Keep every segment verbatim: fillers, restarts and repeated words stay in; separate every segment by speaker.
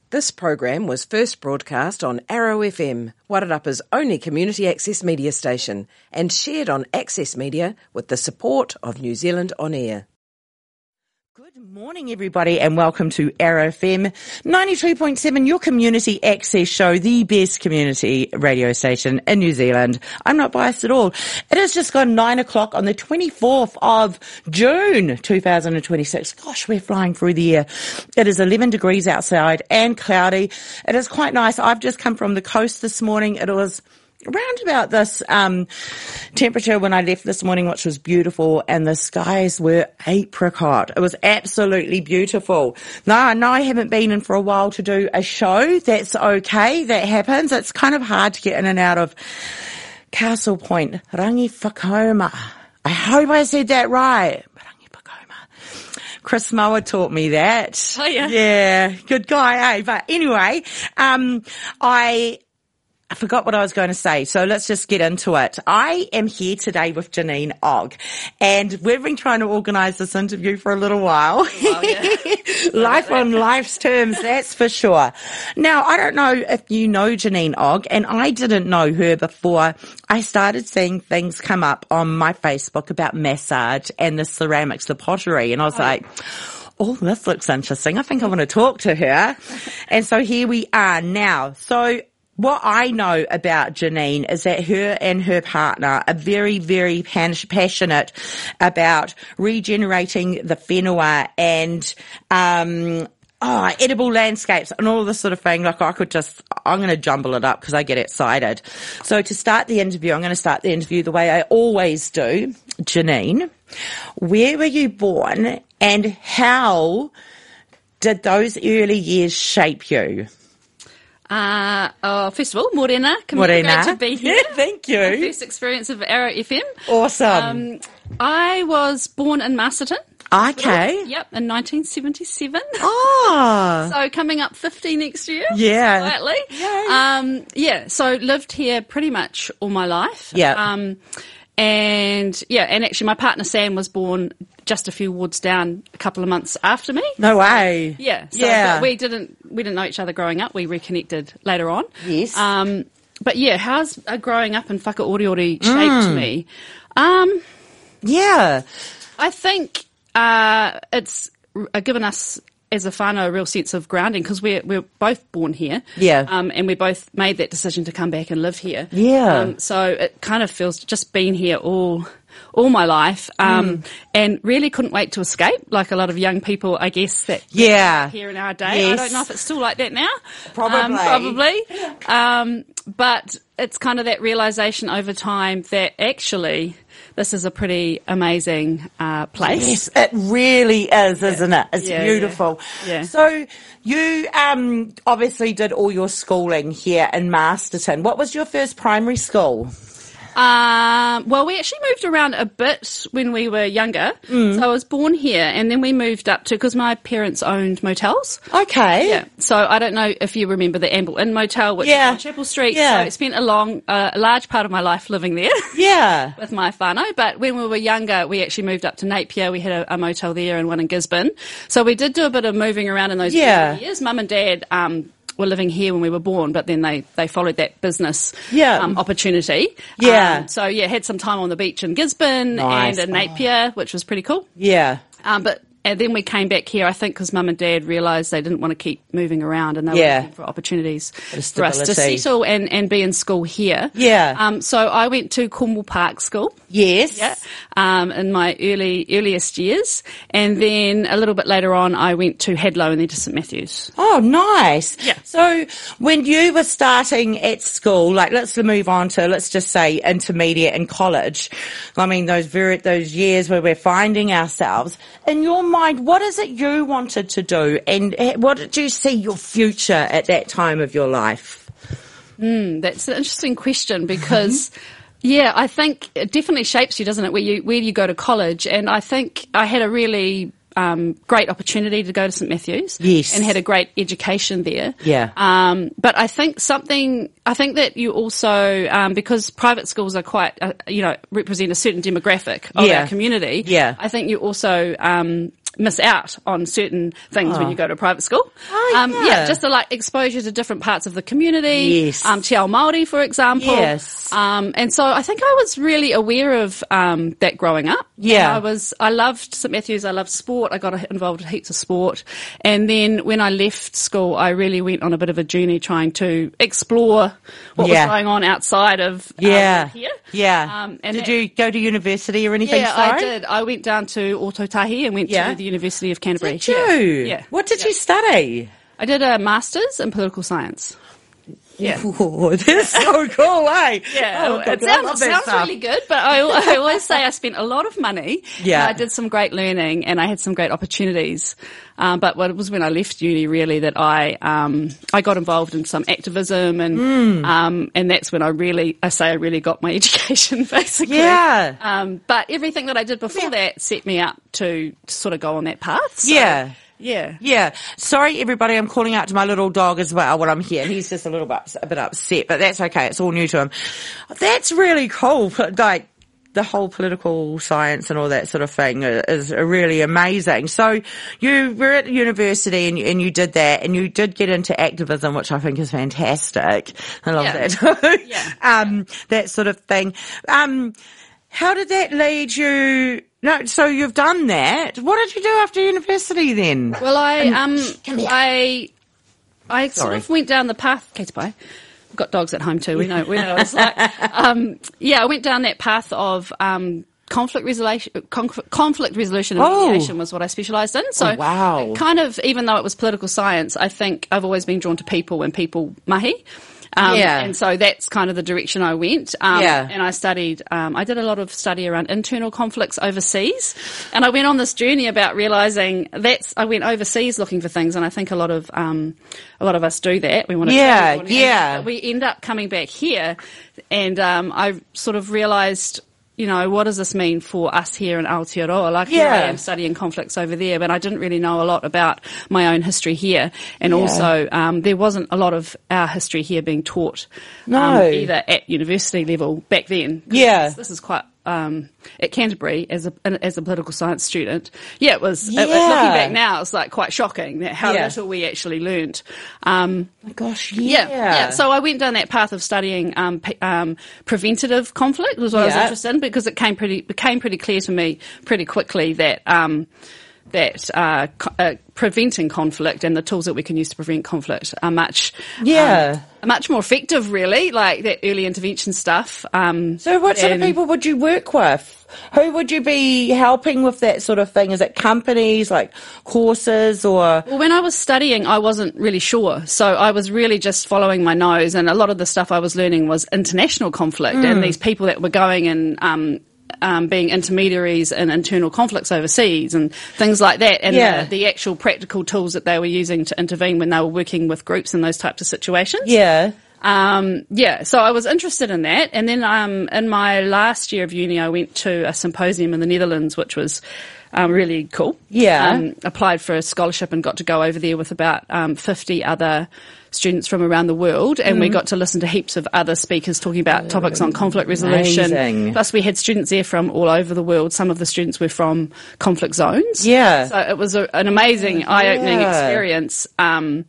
Speaker 1: This program was first broadcast on Arrow F M, Wairarapa's only community access media station, and shared on Access Media with the support of New Zealand On Air.
Speaker 2: Good morning, everybody, and welcome to Arrow F M ninety-two point seven, your community access show, the best community radio station in New Zealand. I'm not biased at all. It has just gone nine o'clock on the twenty-fourth of June, two thousand twenty-six. Gosh, we're flying through the air. It is eleven degrees outside and cloudy. It is quite nice. I've just come from the coast this morning. It was around about this um temperature when I left this morning, which was beautiful, and the skies were apricot. It was absolutely beautiful. No, no, I haven't been in for a while to do a show. That's okay. That happens. It's kind of hard to get in and out of Castle Point, Rangifakoma. I hope I said that right. Rangifakoma. Chris Mower taught me that.
Speaker 3: Oh, yeah.
Speaker 2: Yeah, good guy, eh? But anyway, um, I... I forgot what I was going to say, so let's just get into it. I am here today with Janine Ogg, and we've been trying to organise this interview for a little while.
Speaker 3: Oh, yeah.
Speaker 2: Life on life's terms, that's for sure. Now, I don't know if you know Janine Ogg, and I didn't know her before I started seeing things come up on my Facebook about massage and the ceramics, the pottery, and I was oh. like, oh, this looks interesting. I think I want to talk to her. And so here we are now. So what I know about Janine is that her and her partner are very, very passionate about regenerating the whenua and um oh, edible landscapes and all this sort of thing. Like I could just, I'm going to jumble it up because I get excited. So to start the interview, I'm going to start the interview the way I always do. Janine, where were you born and how did those early years shape you?
Speaker 3: Uh, oh, first of all, Morena.
Speaker 2: Morena.
Speaker 3: Great to be here.
Speaker 2: Thank you.
Speaker 3: My first experience of Arrow F M.
Speaker 2: Awesome.
Speaker 3: Um, I was born in Masterton.
Speaker 2: Okay.
Speaker 3: Yep, in nineteen seventy-seven.
Speaker 2: Oh.
Speaker 3: So coming up fifty next year.
Speaker 2: Yeah.
Speaker 3: Slightly.
Speaker 2: Yay.
Speaker 3: Um, yeah, so lived here pretty much all my life.
Speaker 2: Yeah.
Speaker 3: Um, and yeah, and actually my partner Sam was born just a few wards down a couple of months after me.
Speaker 2: No way.
Speaker 3: Yeah. So,
Speaker 2: yeah.
Speaker 3: But we didn't we didn't know each other growing up. We reconnected later on.
Speaker 2: Yes.
Speaker 3: Um, but yeah, how's uh, growing up in Whakaoriori shaped
Speaker 2: Mm.
Speaker 3: me? Um,
Speaker 2: yeah.
Speaker 3: I think uh, it's uh, given us as a whānau a real sense of grounding because we're we're both born here.
Speaker 2: Yeah.
Speaker 3: Um, and we both made that decision to come back and live here.
Speaker 2: Yeah.
Speaker 3: Um, so it kind of feels just been here all. all my life, um, mm. and really couldn't wait to escape, like a lot of young people, I guess, that
Speaker 2: yeah.
Speaker 3: here in our day.
Speaker 2: Yes.
Speaker 3: I don't know if it's still like that now.
Speaker 2: Probably.
Speaker 3: Um, probably. Um, but it's kind of that realisation over time that actually this is a pretty amazing uh, place.
Speaker 2: Yes, it really is, yeah. isn't it? It's
Speaker 3: yeah,
Speaker 2: beautiful.
Speaker 3: Yeah. Yeah.
Speaker 2: So you um, obviously did all your schooling here in Masterton. What was your first primary school?
Speaker 3: Um, well, we actually moved around a bit when we were younger. Mm. So I was born here and then we moved up to, because my parents owned motels.
Speaker 2: Okay.
Speaker 3: Yeah. So I don't know if you remember the Amble Inn Motel, which
Speaker 2: yeah.
Speaker 3: is on Chapel Street.
Speaker 2: Yeah.
Speaker 3: So I spent a long, uh, a large part of my life living there.
Speaker 2: Yeah.
Speaker 3: With my whānau. But when we were younger, we actually moved up to Napier. We had a, a motel there and one in Gisborne. So we did do a bit of moving around in those
Speaker 2: yeah.
Speaker 3: early years. Mum and Dad, um, were living here when we were born, but then they, they followed that business
Speaker 2: yeah.
Speaker 3: um, opportunity.
Speaker 2: Yeah.
Speaker 3: Um, so, yeah, had some time on the beach in Gisborne
Speaker 2: nice.
Speaker 3: and in Napier, oh. which was pretty cool.
Speaker 2: Yeah.
Speaker 3: Um, but and then we came back here, I think, because Mum and Dad realised they didn't want to keep moving around and they
Speaker 2: yeah.
Speaker 3: were looking for opportunities for us to settle and, and be in school here.
Speaker 2: Yeah.
Speaker 3: Um, so I went to Cornwall Park School.
Speaker 2: Yes.
Speaker 3: Yeah. Um, in my early earliest years, and then a little bit later on, I went to Hadlow and then to St Matthews.
Speaker 2: Oh, nice.
Speaker 3: Yeah.
Speaker 2: So when you were starting at school, like let's move on to let's just say intermediate and college. I mean those very those years where we're finding ourselves. In your mind, what is it you wanted to do, and what did you see your future at that time of your life?
Speaker 3: Mm, that's an interesting question because. Mm-hmm. Yeah, I think it definitely shapes you, doesn't it, where you where you go to college. And I think I had a really um, great opportunity to go to St Matthews.
Speaker 2: Yes.
Speaker 3: And had a great education there.
Speaker 2: Yeah.
Speaker 3: Um, but I think something, I think that you also, um, because private schools are quite, uh, you know, represent a certain demographic of
Speaker 2: yeah.
Speaker 3: our community.
Speaker 2: Yeah.
Speaker 3: I think you also, um, miss out on certain things
Speaker 2: Oh.
Speaker 3: when you go to a private school.
Speaker 2: Oh,
Speaker 3: um,
Speaker 2: yeah.
Speaker 3: just the like exposure to different parts of the community.
Speaker 2: Yes.
Speaker 3: Um, Te Ao Māori, for example.
Speaker 2: Yes.
Speaker 3: Um, and so I think I was really aware of um, that growing up.
Speaker 2: Yeah.
Speaker 3: And I was. I loved St Matthews. I loved sport. I got involved in heaps of sport. And then when I left school, I really went on a bit of a journey trying to explore what
Speaker 2: Yeah.
Speaker 3: was going on outside of um,
Speaker 2: Yeah.
Speaker 3: here.
Speaker 2: Yeah.
Speaker 3: Um, and
Speaker 2: Did
Speaker 3: that-
Speaker 2: you go to university or anything?
Speaker 3: Yeah, I
Speaker 2: sorry?
Speaker 3: did. I went down to Ōtautahi and went
Speaker 2: Yeah.
Speaker 3: to the University of Canterbury.
Speaker 2: Did you?
Speaker 3: Yeah. yeah.
Speaker 2: What did
Speaker 3: Yeah.
Speaker 2: you study?
Speaker 3: I did a master's in political science. Yeah.
Speaker 2: Oh, that's so cool, eh?
Speaker 3: Yeah,
Speaker 2: Oh,
Speaker 3: it
Speaker 2: God, I
Speaker 3: sounds,
Speaker 2: love that
Speaker 3: sounds
Speaker 2: stuff.
Speaker 3: really good, but I, I always say I spent a lot of money.
Speaker 2: Yeah.
Speaker 3: And I did some great learning and I had some great opportunities. Um, but what it was when I left uni really that I, um, I got involved in some activism and,
Speaker 2: Mm.
Speaker 3: um, and that's when I really, I say I really got my education basically.
Speaker 2: Yeah.
Speaker 3: Um, but everything that I did before that set me up to, to sort of go on that path. So,
Speaker 2: Yeah.
Speaker 3: Yeah.
Speaker 2: Yeah. Sorry, everybody. I'm calling out to my little dog as well when I'm here. He's just a little bit, a bit upset, but that's okay. It's all new to him. That's really cool. Like the whole political science and all that sort of thing is really amazing. So you were at university and you, and you did that and you did get into activism, which I think is fantastic. I love
Speaker 3: Yeah.
Speaker 2: that too.
Speaker 3: Yeah.
Speaker 2: Um, that sort of thing. Um, how did that lead you? No, so you've done that. What did you do after university then?
Speaker 3: Well, I um, I I sort
Speaker 2: Sorry.
Speaker 3: of went down the path. Kate's bye. We've got dogs at home too. We know. We know what it's like. Um, yeah, I went down that path of um, conflict resolution. Conf- conflict resolution and
Speaker 2: Oh.
Speaker 3: mediation was what I specialised in. So,
Speaker 2: Oh, wow.
Speaker 3: kind of, even though it was political science, I think I've always been drawn to people and people mahi. Um,
Speaker 2: Yeah.
Speaker 3: And so that's kind of the direction I went. Um,
Speaker 2: Yeah.
Speaker 3: And I studied, um, I did a lot of study around internal conflicts overseas. And I went on this journey about realising that's, I went overseas looking for things. And I think a lot of, um, a lot of us do that. We want to
Speaker 2: Yeah,
Speaker 3: travel, we wanna-
Speaker 2: yeah.
Speaker 3: We end up coming back here. And, um, I sort of realised, you know, what does this mean for us here in Aotearoa? Like, here I
Speaker 2: Yeah.
Speaker 3: am studying conflicts over there, but I didn't really know a lot about my own history here. And
Speaker 2: Yeah.
Speaker 3: also, um, there wasn't a lot of our history here being taught,
Speaker 2: No.
Speaker 3: um, either at university level back then. 'Cause
Speaker 2: Yeah.
Speaker 3: This, this is quite, um, at Canterbury as a, as a political science student. Yeah, it was,
Speaker 2: Yeah.
Speaker 3: it- looking back now, it's like quite shocking that how
Speaker 2: Yeah.
Speaker 3: little we actually learnt. Um,
Speaker 2: Oh my gosh,
Speaker 3: yeah,
Speaker 2: yeah.
Speaker 3: yeah. So I went down that path of studying um, p- um, preventative conflict was what I was
Speaker 2: Yeah.
Speaker 3: interested in because it came pretty became pretty clear to me pretty quickly that um, that uh, co- uh, preventing conflict and the tools that we can use to prevent conflict are much
Speaker 2: Yeah.
Speaker 3: um, much more effective, really. Like that early intervention stuff. Um,
Speaker 2: So what sort of
Speaker 3: than-
Speaker 2: people would you work with? Who would you be helping with that sort of thing? Is it companies, like courses or?
Speaker 3: Well, when I was studying, I wasn't really sure. So I was really just following my nose. And a lot of the stuff I was learning was international conflict
Speaker 2: Mm.
Speaker 3: and these people that were going and, um, um, being intermediaries in internal conflicts overseas and things like that. And
Speaker 2: Yeah.
Speaker 3: the, the actual practical tools that they were using to intervene when they were working with groups in those types of situations.
Speaker 2: Yeah.
Speaker 3: Um, yeah, so I was interested in that. And then um, in my last year of uni, I went to a symposium in the Netherlands, which was um, really cool.
Speaker 2: Yeah.
Speaker 3: Um, applied for a scholarship and got to go over there with about um, fifty other students from around the world. And
Speaker 2: Mm.
Speaker 3: we got to listen to heaps of other speakers talking about topics on conflict resolution.
Speaker 2: Amazing.
Speaker 3: Plus we had students there from all over the world. Some of the students were from conflict zones.
Speaker 2: Yeah.
Speaker 3: So it was a, an amazing, eye-opening
Speaker 2: Yeah.
Speaker 3: experience. Um,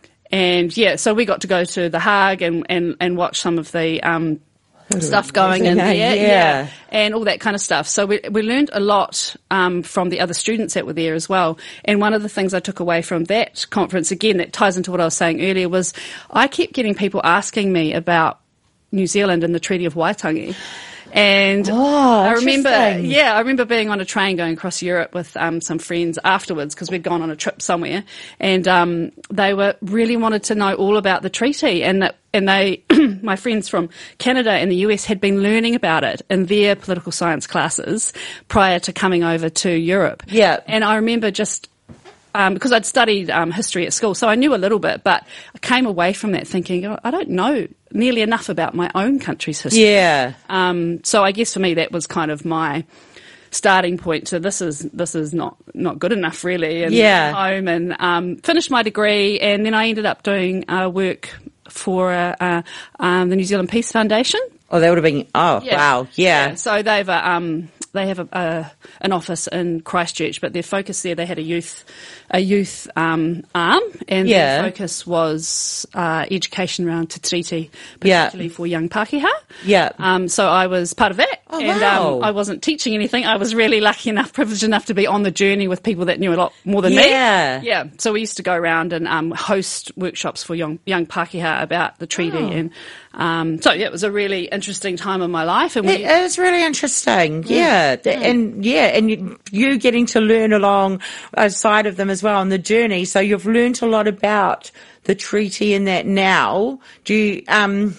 Speaker 3: and yeah, so we got to go to The Hague and, and, and watch some of the um, stuff going in
Speaker 2: amazing,
Speaker 3: there,
Speaker 2: eh? Yeah.
Speaker 3: and all that kind of stuff. So we we learned a lot um, from the other students that were there as well. And one of the things I took away from that conference, again, that ties into what I was saying earlier, was I kept getting people asking me about New Zealand and the Treaty of Waitangi. And
Speaker 2: Oh,
Speaker 3: I remember,
Speaker 2: interesting.
Speaker 3: yeah, I remember being on a train going across Europe with um, some friends afterwards because we'd gone on a trip somewhere, and um, they were really wanted to know all about the treaty, and that, and they, my friends from Canada and the U S had been learning about it in their political science classes prior to coming over to Europe.
Speaker 2: Yeah.
Speaker 3: And I remember just. Um, because I'd studied um, history at school, so I knew a little bit, but I came away from that thinking, oh, I don't know nearly enough about my own country's history.
Speaker 2: Yeah.
Speaker 3: Um, so I guess for me that was kind of my starting point to this is this is not, not good enough really. And
Speaker 2: Yeah.
Speaker 3: home and um, finished my degree, and then I ended up doing uh, work for uh, uh, um, the New Zealand Peace Foundation.
Speaker 2: Oh, that would have been, oh, wow. Yeah.
Speaker 3: So they've uh, um, they have a, a an office in Christchurch, but their focus there, they had a youth a youth um, arm, and
Speaker 2: Yeah.
Speaker 3: their focus was uh, education around Te Tiriti,
Speaker 2: Yeah.
Speaker 3: particularly for young Pākehā.
Speaker 2: Yeah.
Speaker 3: Um, so I was part of that,
Speaker 2: Oh,
Speaker 3: and
Speaker 2: wow.
Speaker 3: um, I wasn't teaching anything. I was really lucky enough, privileged enough to be on the journey with people that knew a lot more than
Speaker 2: Yeah.
Speaker 3: me. Yeah. So we used to go around and um, host workshops for young young Pākehā about the treaty,
Speaker 2: Oh.
Speaker 3: and um, so yeah, it was a really interesting time in my life. And
Speaker 2: It
Speaker 3: we,
Speaker 2: is really interesting, yeah, Th- and yeah, and you, you getting to learn along a side of them as well on the journey. So you've learnt a lot about the treaty and that now. Do you, um,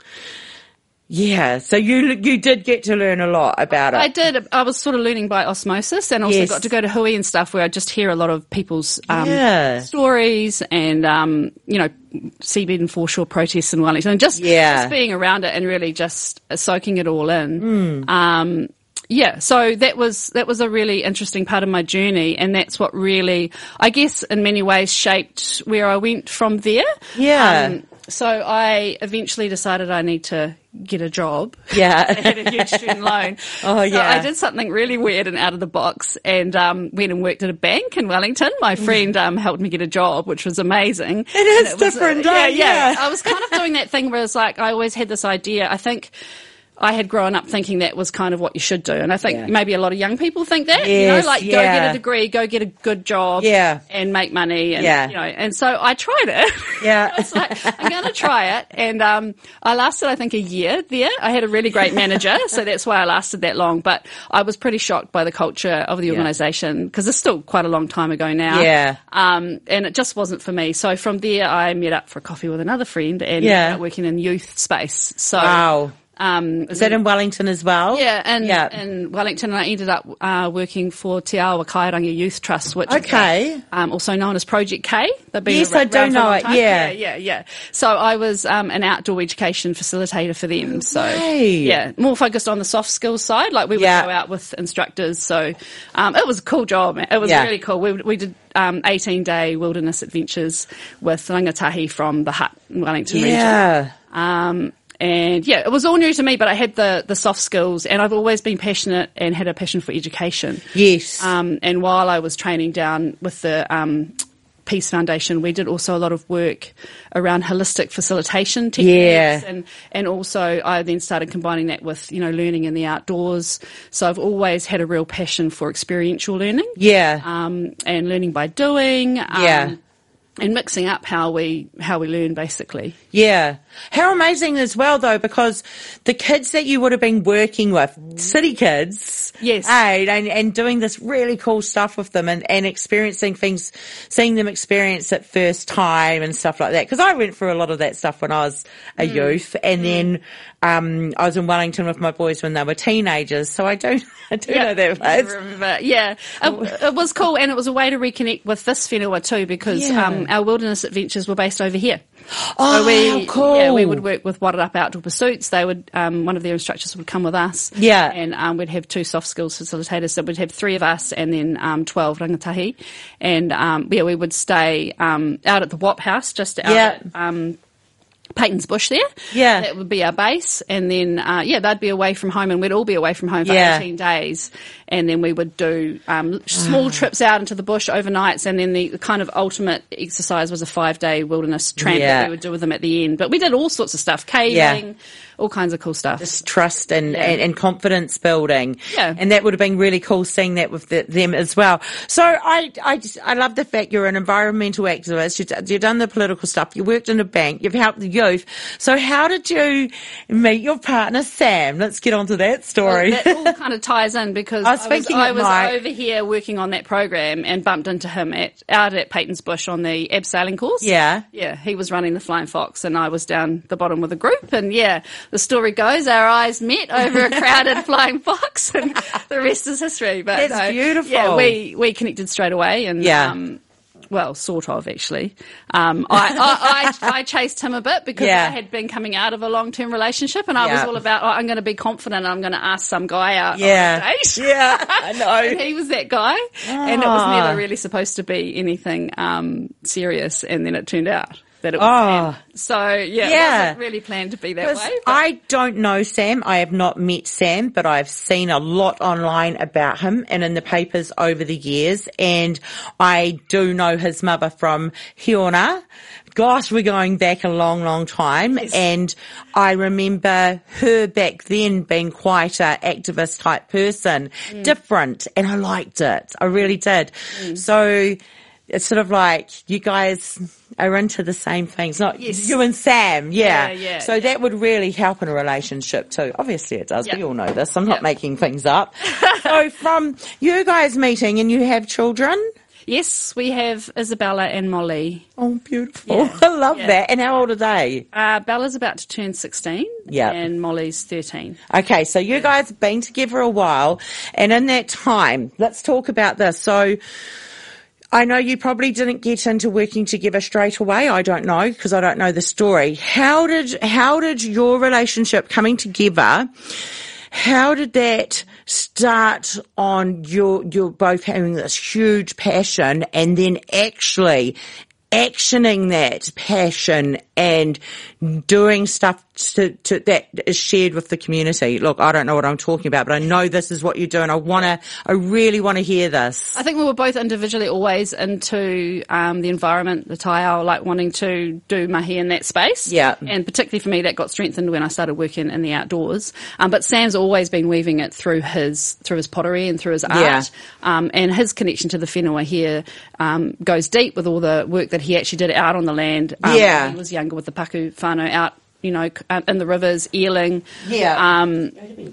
Speaker 2: yeah, so you you did get to learn a lot about it.
Speaker 3: I did. I was sort of learning by osmosis, and also
Speaker 2: Yes.
Speaker 3: got to go to Hui and stuff where I just hear a lot of people's um,
Speaker 2: Yeah.
Speaker 3: stories and, um, you know, seabed and foreshore protests in Wellington, and just,
Speaker 2: Yeah.
Speaker 3: just being around it and really just soaking it all in. Um, yeah, so that was that was a really interesting part of my journey, and that's what really, I guess, in many ways shaped where I went from there.
Speaker 2: Yeah.
Speaker 3: Um, so I eventually decided I need to get a job.
Speaker 2: Yeah.
Speaker 3: I had a huge student loan.
Speaker 2: Oh,
Speaker 3: So
Speaker 2: yeah.
Speaker 3: I did something really weird and out of the box, and um, went and worked at a bank in Wellington. My friend um, helped me get a job, which was amazing.
Speaker 2: It is
Speaker 3: And was,
Speaker 2: different,
Speaker 3: uh,
Speaker 2: eh?
Speaker 3: yeah, yeah.
Speaker 2: Yeah.
Speaker 3: I was kind of doing that thing where it's like I always had this idea. I think I had grown up thinking that was kind of what you should do. And I think
Speaker 2: Yeah.
Speaker 3: maybe a lot of young people think that, you
Speaker 2: Yes,
Speaker 3: know, like go
Speaker 2: yeah.
Speaker 3: get a degree, go get a good job
Speaker 2: Yeah.
Speaker 3: and make money. And,
Speaker 2: Yeah.
Speaker 3: you know, and so I tried it.
Speaker 2: Yeah.
Speaker 3: I was like, I'm going to try it. And um, I lasted, I think, a year there. I had a really great manager, so that's why I lasted that long. But I was pretty shocked by the culture of the organisation, because it's still quite a long time ago now.
Speaker 2: Yeah.
Speaker 3: Um, and it just wasn't for me. So from there, I met up for a coffee with another friend and
Speaker 2: Yeah.
Speaker 3: ended up working in youth space. So,
Speaker 2: Wow.
Speaker 3: Um,
Speaker 2: Is that in Wellington as well?
Speaker 3: yeah, and
Speaker 2: Yeah.
Speaker 3: in Wellington, I ended up uh, working for Te Awa Kairangi Youth Trust, which
Speaker 2: Okay.
Speaker 3: is um, also known as Project K. They've been
Speaker 2: Yes,
Speaker 3: ar-
Speaker 2: I do
Speaker 3: around for a
Speaker 2: know
Speaker 3: long
Speaker 2: it,
Speaker 3: time.
Speaker 2: yeah.
Speaker 3: yeah, yeah, yeah. So I was um, an outdoor education facilitator for them. So
Speaker 2: way.
Speaker 3: yeah, more focused on the soft skills side. Like we would
Speaker 2: Yeah.
Speaker 3: go out with instructors. So um, it was a cool job. Man. It was
Speaker 2: Yeah.
Speaker 3: really cool. We we did um, eighteen day wilderness adventures with rangatahi from the Hutt in Wellington region.
Speaker 2: Yeah.
Speaker 3: Um, and yeah, it was all new to me, but I had the, the soft skills, and I've always been passionate and had a passion for education.
Speaker 2: Yes.
Speaker 3: Um, and while I was training down with the um, Peace Foundation, we did also a lot of work around holistic facilitation techniques.
Speaker 2: Yeah.
Speaker 3: And, and also I then started combining that with, you know, learning in the outdoors. So I've always had a real passion for experiential learning.
Speaker 2: Yeah.
Speaker 3: Um, and learning by doing. Um,
Speaker 2: Yeah.
Speaker 3: And mixing up how we how we learn, basically.
Speaker 2: Yeah. How amazing as well, though, because the kids that you would have been working with, city kids,
Speaker 3: Yes.
Speaker 2: eh, and, and doing this really cool stuff with them and, and experiencing things, seeing them experience it first time and stuff like that. Because I went through a lot of that stuff when I was a
Speaker 3: Mm.
Speaker 2: youth, and then um, I was in Wellington with my boys when they were teenagers, so I do, I do know that.
Speaker 3: I
Speaker 2: It's-
Speaker 3: remember. Yeah, it, it was cool, and it was a way to reconnect with this whenua too, because
Speaker 2: Yeah.
Speaker 3: um, our wilderness adventures were based over here.
Speaker 2: Oh,
Speaker 3: so we,
Speaker 2: how cool.
Speaker 3: Yeah, we would work with Water Up Outdoor Pursuits. They would, um, one of their instructors would come with us.
Speaker 2: Yeah.
Speaker 3: And um, we'd have two soft skills facilitators. So we'd have three of us and then um, twelve rangatahi. And um, yeah, we would stay um, out at the W A P house, just out
Speaker 2: Yeah.
Speaker 3: at um, Peyton's Bush there.
Speaker 2: Yeah.
Speaker 3: That would be our base. And then, uh, yeah, they'd be away from home and we'd all be away from home for
Speaker 2: Yeah.
Speaker 3: eighteen days. And then we would do um, small trips out into the bush overnights. And then the kind of ultimate exercise was a five day wilderness tramp
Speaker 2: Yeah.
Speaker 3: that we would do with them at the end. But we did all sorts of stuff, caving,
Speaker 2: Yeah.
Speaker 3: all kinds of cool stuff.
Speaker 2: Just trust and,
Speaker 3: Yeah.
Speaker 2: and, and confidence building.
Speaker 3: Yeah.
Speaker 2: And that would have been really cool seeing that with the, them as well. So I, I just, I love the fact you're an environmental activist. You've, you've done the political stuff. You worked in a bank. You've helped the youth. So how did you meet your partner, Sam? Let's get on to that story.
Speaker 3: Well, that all kind of ties in because
Speaker 2: I was
Speaker 3: I was,
Speaker 2: thinking
Speaker 3: I
Speaker 2: it
Speaker 3: was
Speaker 2: might.
Speaker 3: over here working on that program and bumped into him at out at Peyton's Bush on the abseiling course.
Speaker 2: Yeah.
Speaker 3: Yeah, he was running the Flying Fox and I was down the bottom with the group. And yeah, the story goes, our eyes met over a crowded Flying Fox and the rest is history. But
Speaker 2: That's
Speaker 3: no,
Speaker 2: beautiful.
Speaker 3: Yeah, we, we connected straight away and
Speaker 2: Yeah.
Speaker 3: um, well, sort of, actually. Um, I, I, I, I chased him a bit because
Speaker 2: Yeah.
Speaker 3: I had been coming out of a long-term relationship and I was
Speaker 2: Yeah.
Speaker 3: all about, oh, I'm going to be confident and I'm going to ask some guy out
Speaker 2: Yeah.
Speaker 3: on a date.
Speaker 2: Yeah, I know.
Speaker 3: And he was that guy. And it was
Speaker 2: Ah.
Speaker 3: never really supposed to be anything um, serious. And then it turned out that it was
Speaker 2: Oh.
Speaker 3: Sam. So, yeah,
Speaker 2: Yeah.
Speaker 3: it wasn't really planned to be that
Speaker 2: 'Cause
Speaker 3: way. but-
Speaker 2: I don't know Sam. I have not met Sam, but I've seen a lot online about him and in the papers over the years. And I do know his mother from Hiona. Gosh, we're going back a long, long time.
Speaker 3: Yes.
Speaker 2: And I remember her back then being quite a activist type person,
Speaker 3: Mm.
Speaker 2: different. And I liked it. I really did.
Speaker 3: Mm.
Speaker 2: So it's sort of like you guys are into the same things, not
Speaker 3: Yes.
Speaker 2: you and Sam. Yeah.
Speaker 3: Yeah, yeah,
Speaker 2: so
Speaker 3: yeah.
Speaker 2: that would really help in a relationship too. Obviously it does.
Speaker 3: Yeah.
Speaker 2: We all know this. I'm not
Speaker 3: Yeah.
Speaker 2: making things up. So from you guys meeting and you have children?
Speaker 3: Yes, we have Isabella and Molly.
Speaker 2: Oh, beautiful.
Speaker 3: Yeah.
Speaker 2: I love
Speaker 3: Yeah.
Speaker 2: that. And how old are they?
Speaker 3: Uh, Bella's about to turn sixteen.
Speaker 2: Yeah.
Speaker 3: And Molly's thirteen.
Speaker 2: Okay, so you guys have been together a while, and in that time, let's talk about this. So I know you probably didn't get into working together straight away. I don't know because I don't know the story. How did how did your relationship coming together? How did that start on your your both having this huge passion and then actually actioning that passion and doing stuff to, to that is shared with the community? Look, I don't know what I'm talking about, but I know this is what you do, and I want to, I really want to hear this.
Speaker 3: I think we were both individually always into um, the environment, the taiao, like wanting to do mahi in that space.
Speaker 2: Yeah.
Speaker 3: And particularly for me, that got strengthened when I started working in the outdoors. Um, but Sam's always been weaving it through his through his pottery and through his art.
Speaker 2: Yeah.
Speaker 3: Um, and his connection to the whenua here um, goes deep with all the work that he actually did out on the land. Um,
Speaker 2: Yeah.
Speaker 3: when he was younger with the Paku whānau out, you know, c- in the rivers, eeling.
Speaker 2: Yeah.
Speaker 3: Um,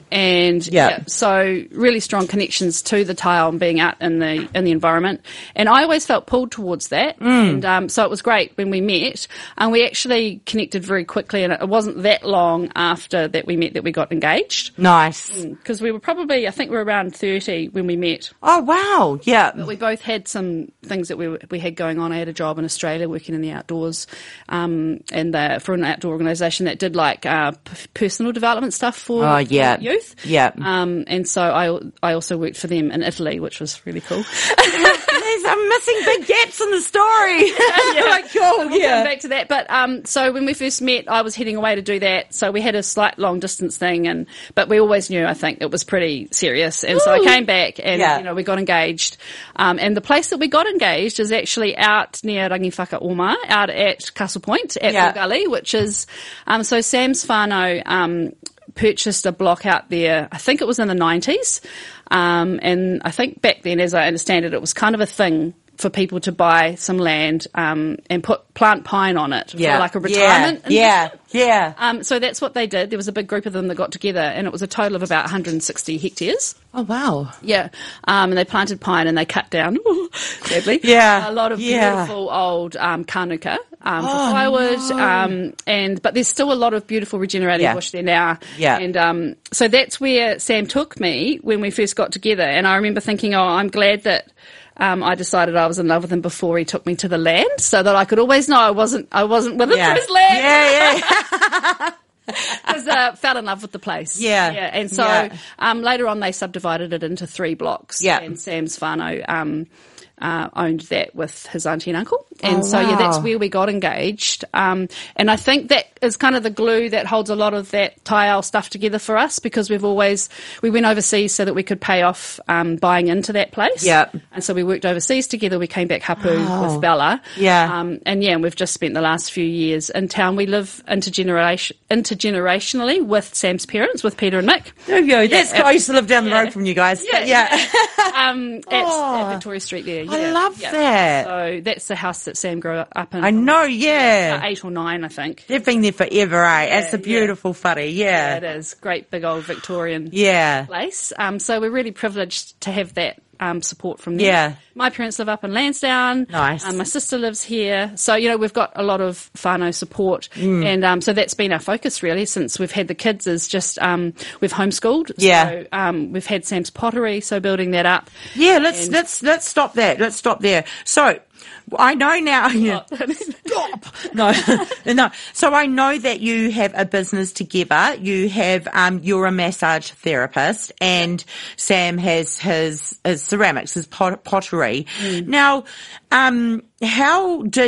Speaker 3: and
Speaker 2: Yeah.
Speaker 3: yeah, so really strong connections to the tile and being out in the in the environment. And I always felt pulled towards that.
Speaker 2: Mm.
Speaker 3: And um, so it was great when we met. And we actually connected very quickly. And it wasn't that long after that we met that we got engaged.
Speaker 2: Nice.
Speaker 3: Because we were probably, I think we were around thirty when we met.
Speaker 2: Oh, wow. Yeah.
Speaker 3: But we both had some things that we were, we had going on. I had a job in Australia working in the outdoors, um, and the, for an outdoor organisation that did like uh, p- personal development stuff for
Speaker 2: Oh, yeah.
Speaker 3: youth.
Speaker 2: Yeah.
Speaker 3: Um, and so I I also worked for them in Italy, which was really cool.
Speaker 2: There's, I'm missing big gaps in the story.
Speaker 3: Yeah.
Speaker 2: Like, cool,
Speaker 3: We'll
Speaker 2: yeah.
Speaker 3: come back to that. But um, so when we first met, I was heading away to do that. So we had a slight long distance thing, and but we always knew, I think, it was pretty serious. And so I came back, and
Speaker 2: Yeah.
Speaker 3: you know, we got engaged. Um, and the place that we got engaged is actually out near Rangifaka Oma, out at Castle Point at
Speaker 2: Yeah.
Speaker 3: Bull Gully, which is um, so Sam's whānau um, purchased a block out there. I think it was in the nineties, um, and I think back then, as I understand it, it was kind of a thing for people to buy some land um, and put plant pine on it
Speaker 2: Yeah.
Speaker 3: for like a retirement.
Speaker 2: Yeah.
Speaker 3: investment.
Speaker 2: Yeah. Yeah.
Speaker 3: Um, so that's what they did. There was a big group of them that got together, and it was a total of about one hundred sixty hectares.
Speaker 2: Oh, wow.
Speaker 3: Yeah, um, and they planted pine and they cut down, sadly,
Speaker 2: Yeah,
Speaker 3: a lot of
Speaker 2: yeah.
Speaker 3: beautiful old um, kanuka um,
Speaker 2: Oh,
Speaker 3: for firewood.
Speaker 2: no.
Speaker 3: Um, and but there's still a lot of beautiful regenerating
Speaker 2: Yeah.
Speaker 3: bush there now.
Speaker 2: Yeah.
Speaker 3: and um, so that's where Sam took me when we first got together. And I remember thinking, oh, I'm glad that. Um, I decided I was in love with him before he took me to the land, so that I could always know I wasn't I wasn't with him
Speaker 2: Yeah.
Speaker 3: for his land.
Speaker 2: Yeah, yeah.
Speaker 3: Because uh, fell in love with the place.
Speaker 2: Yeah.
Speaker 3: yeah. And so
Speaker 2: Yeah.
Speaker 3: um, later on, they subdivided it into three blocks.
Speaker 2: Yeah.
Speaker 3: And Sam's whānau um, uh, owned that with his auntie and uncle. And
Speaker 2: Oh,
Speaker 3: so yeah, that's
Speaker 2: wow.
Speaker 3: where we got engaged. Um, and I think that is kind of the glue that holds a lot of that taiao stuff together for us, because we've always we went overseas so that we could pay off um, buying into that place.
Speaker 2: Yeah.
Speaker 3: And so we worked overseas together. We came back hapu
Speaker 2: Oh.
Speaker 3: with Bella.
Speaker 2: Yeah.
Speaker 3: Um, and yeah, and we've just spent the last few years in town. We live intergeneration, intergenerationally with Sam's parents, with Peter and Mick.
Speaker 2: There you go. That's
Speaker 3: Yeah.
Speaker 2: I used to live down the road from you guys.
Speaker 3: Yeah,
Speaker 2: Yeah.
Speaker 3: um, at,
Speaker 2: Oh.
Speaker 3: at Victoria Street there.
Speaker 2: I
Speaker 3: yeah,
Speaker 2: love
Speaker 3: yeah.
Speaker 2: that.
Speaker 3: So that's the house that Sam grew up in.
Speaker 2: I know, yeah.
Speaker 3: About eight or nine, I think.
Speaker 2: They've been there forever, eh?
Speaker 3: Yeah,
Speaker 2: It's a
Speaker 3: yeah.
Speaker 2: beautiful whare,
Speaker 3: Yeah,
Speaker 2: yeah.
Speaker 3: it is. Great big old Victorian
Speaker 2: Yeah.
Speaker 3: place. Um, so we're really privileged to have that um, support from them.
Speaker 2: Yeah.
Speaker 3: My parents live up in Lansdowne.
Speaker 2: Nice.
Speaker 3: Um, my sister lives here. So, you know, we've got a lot of whānau support.
Speaker 2: Mm.
Speaker 3: And um, so that's been our focus really since we've had the kids, is just um, we've homeschooled.
Speaker 2: Yeah.
Speaker 3: So um, we've had Sam's pottery, so building that up.
Speaker 2: Yeah, let's
Speaker 3: And-
Speaker 2: let's let's stop that. Let's stop there. So I know now. Yeah. Stop. No, no. So I know that you have a business together. You have um, you're a massage therapist, and Sam has his his ceramics, his pot- pottery. Now, um, how did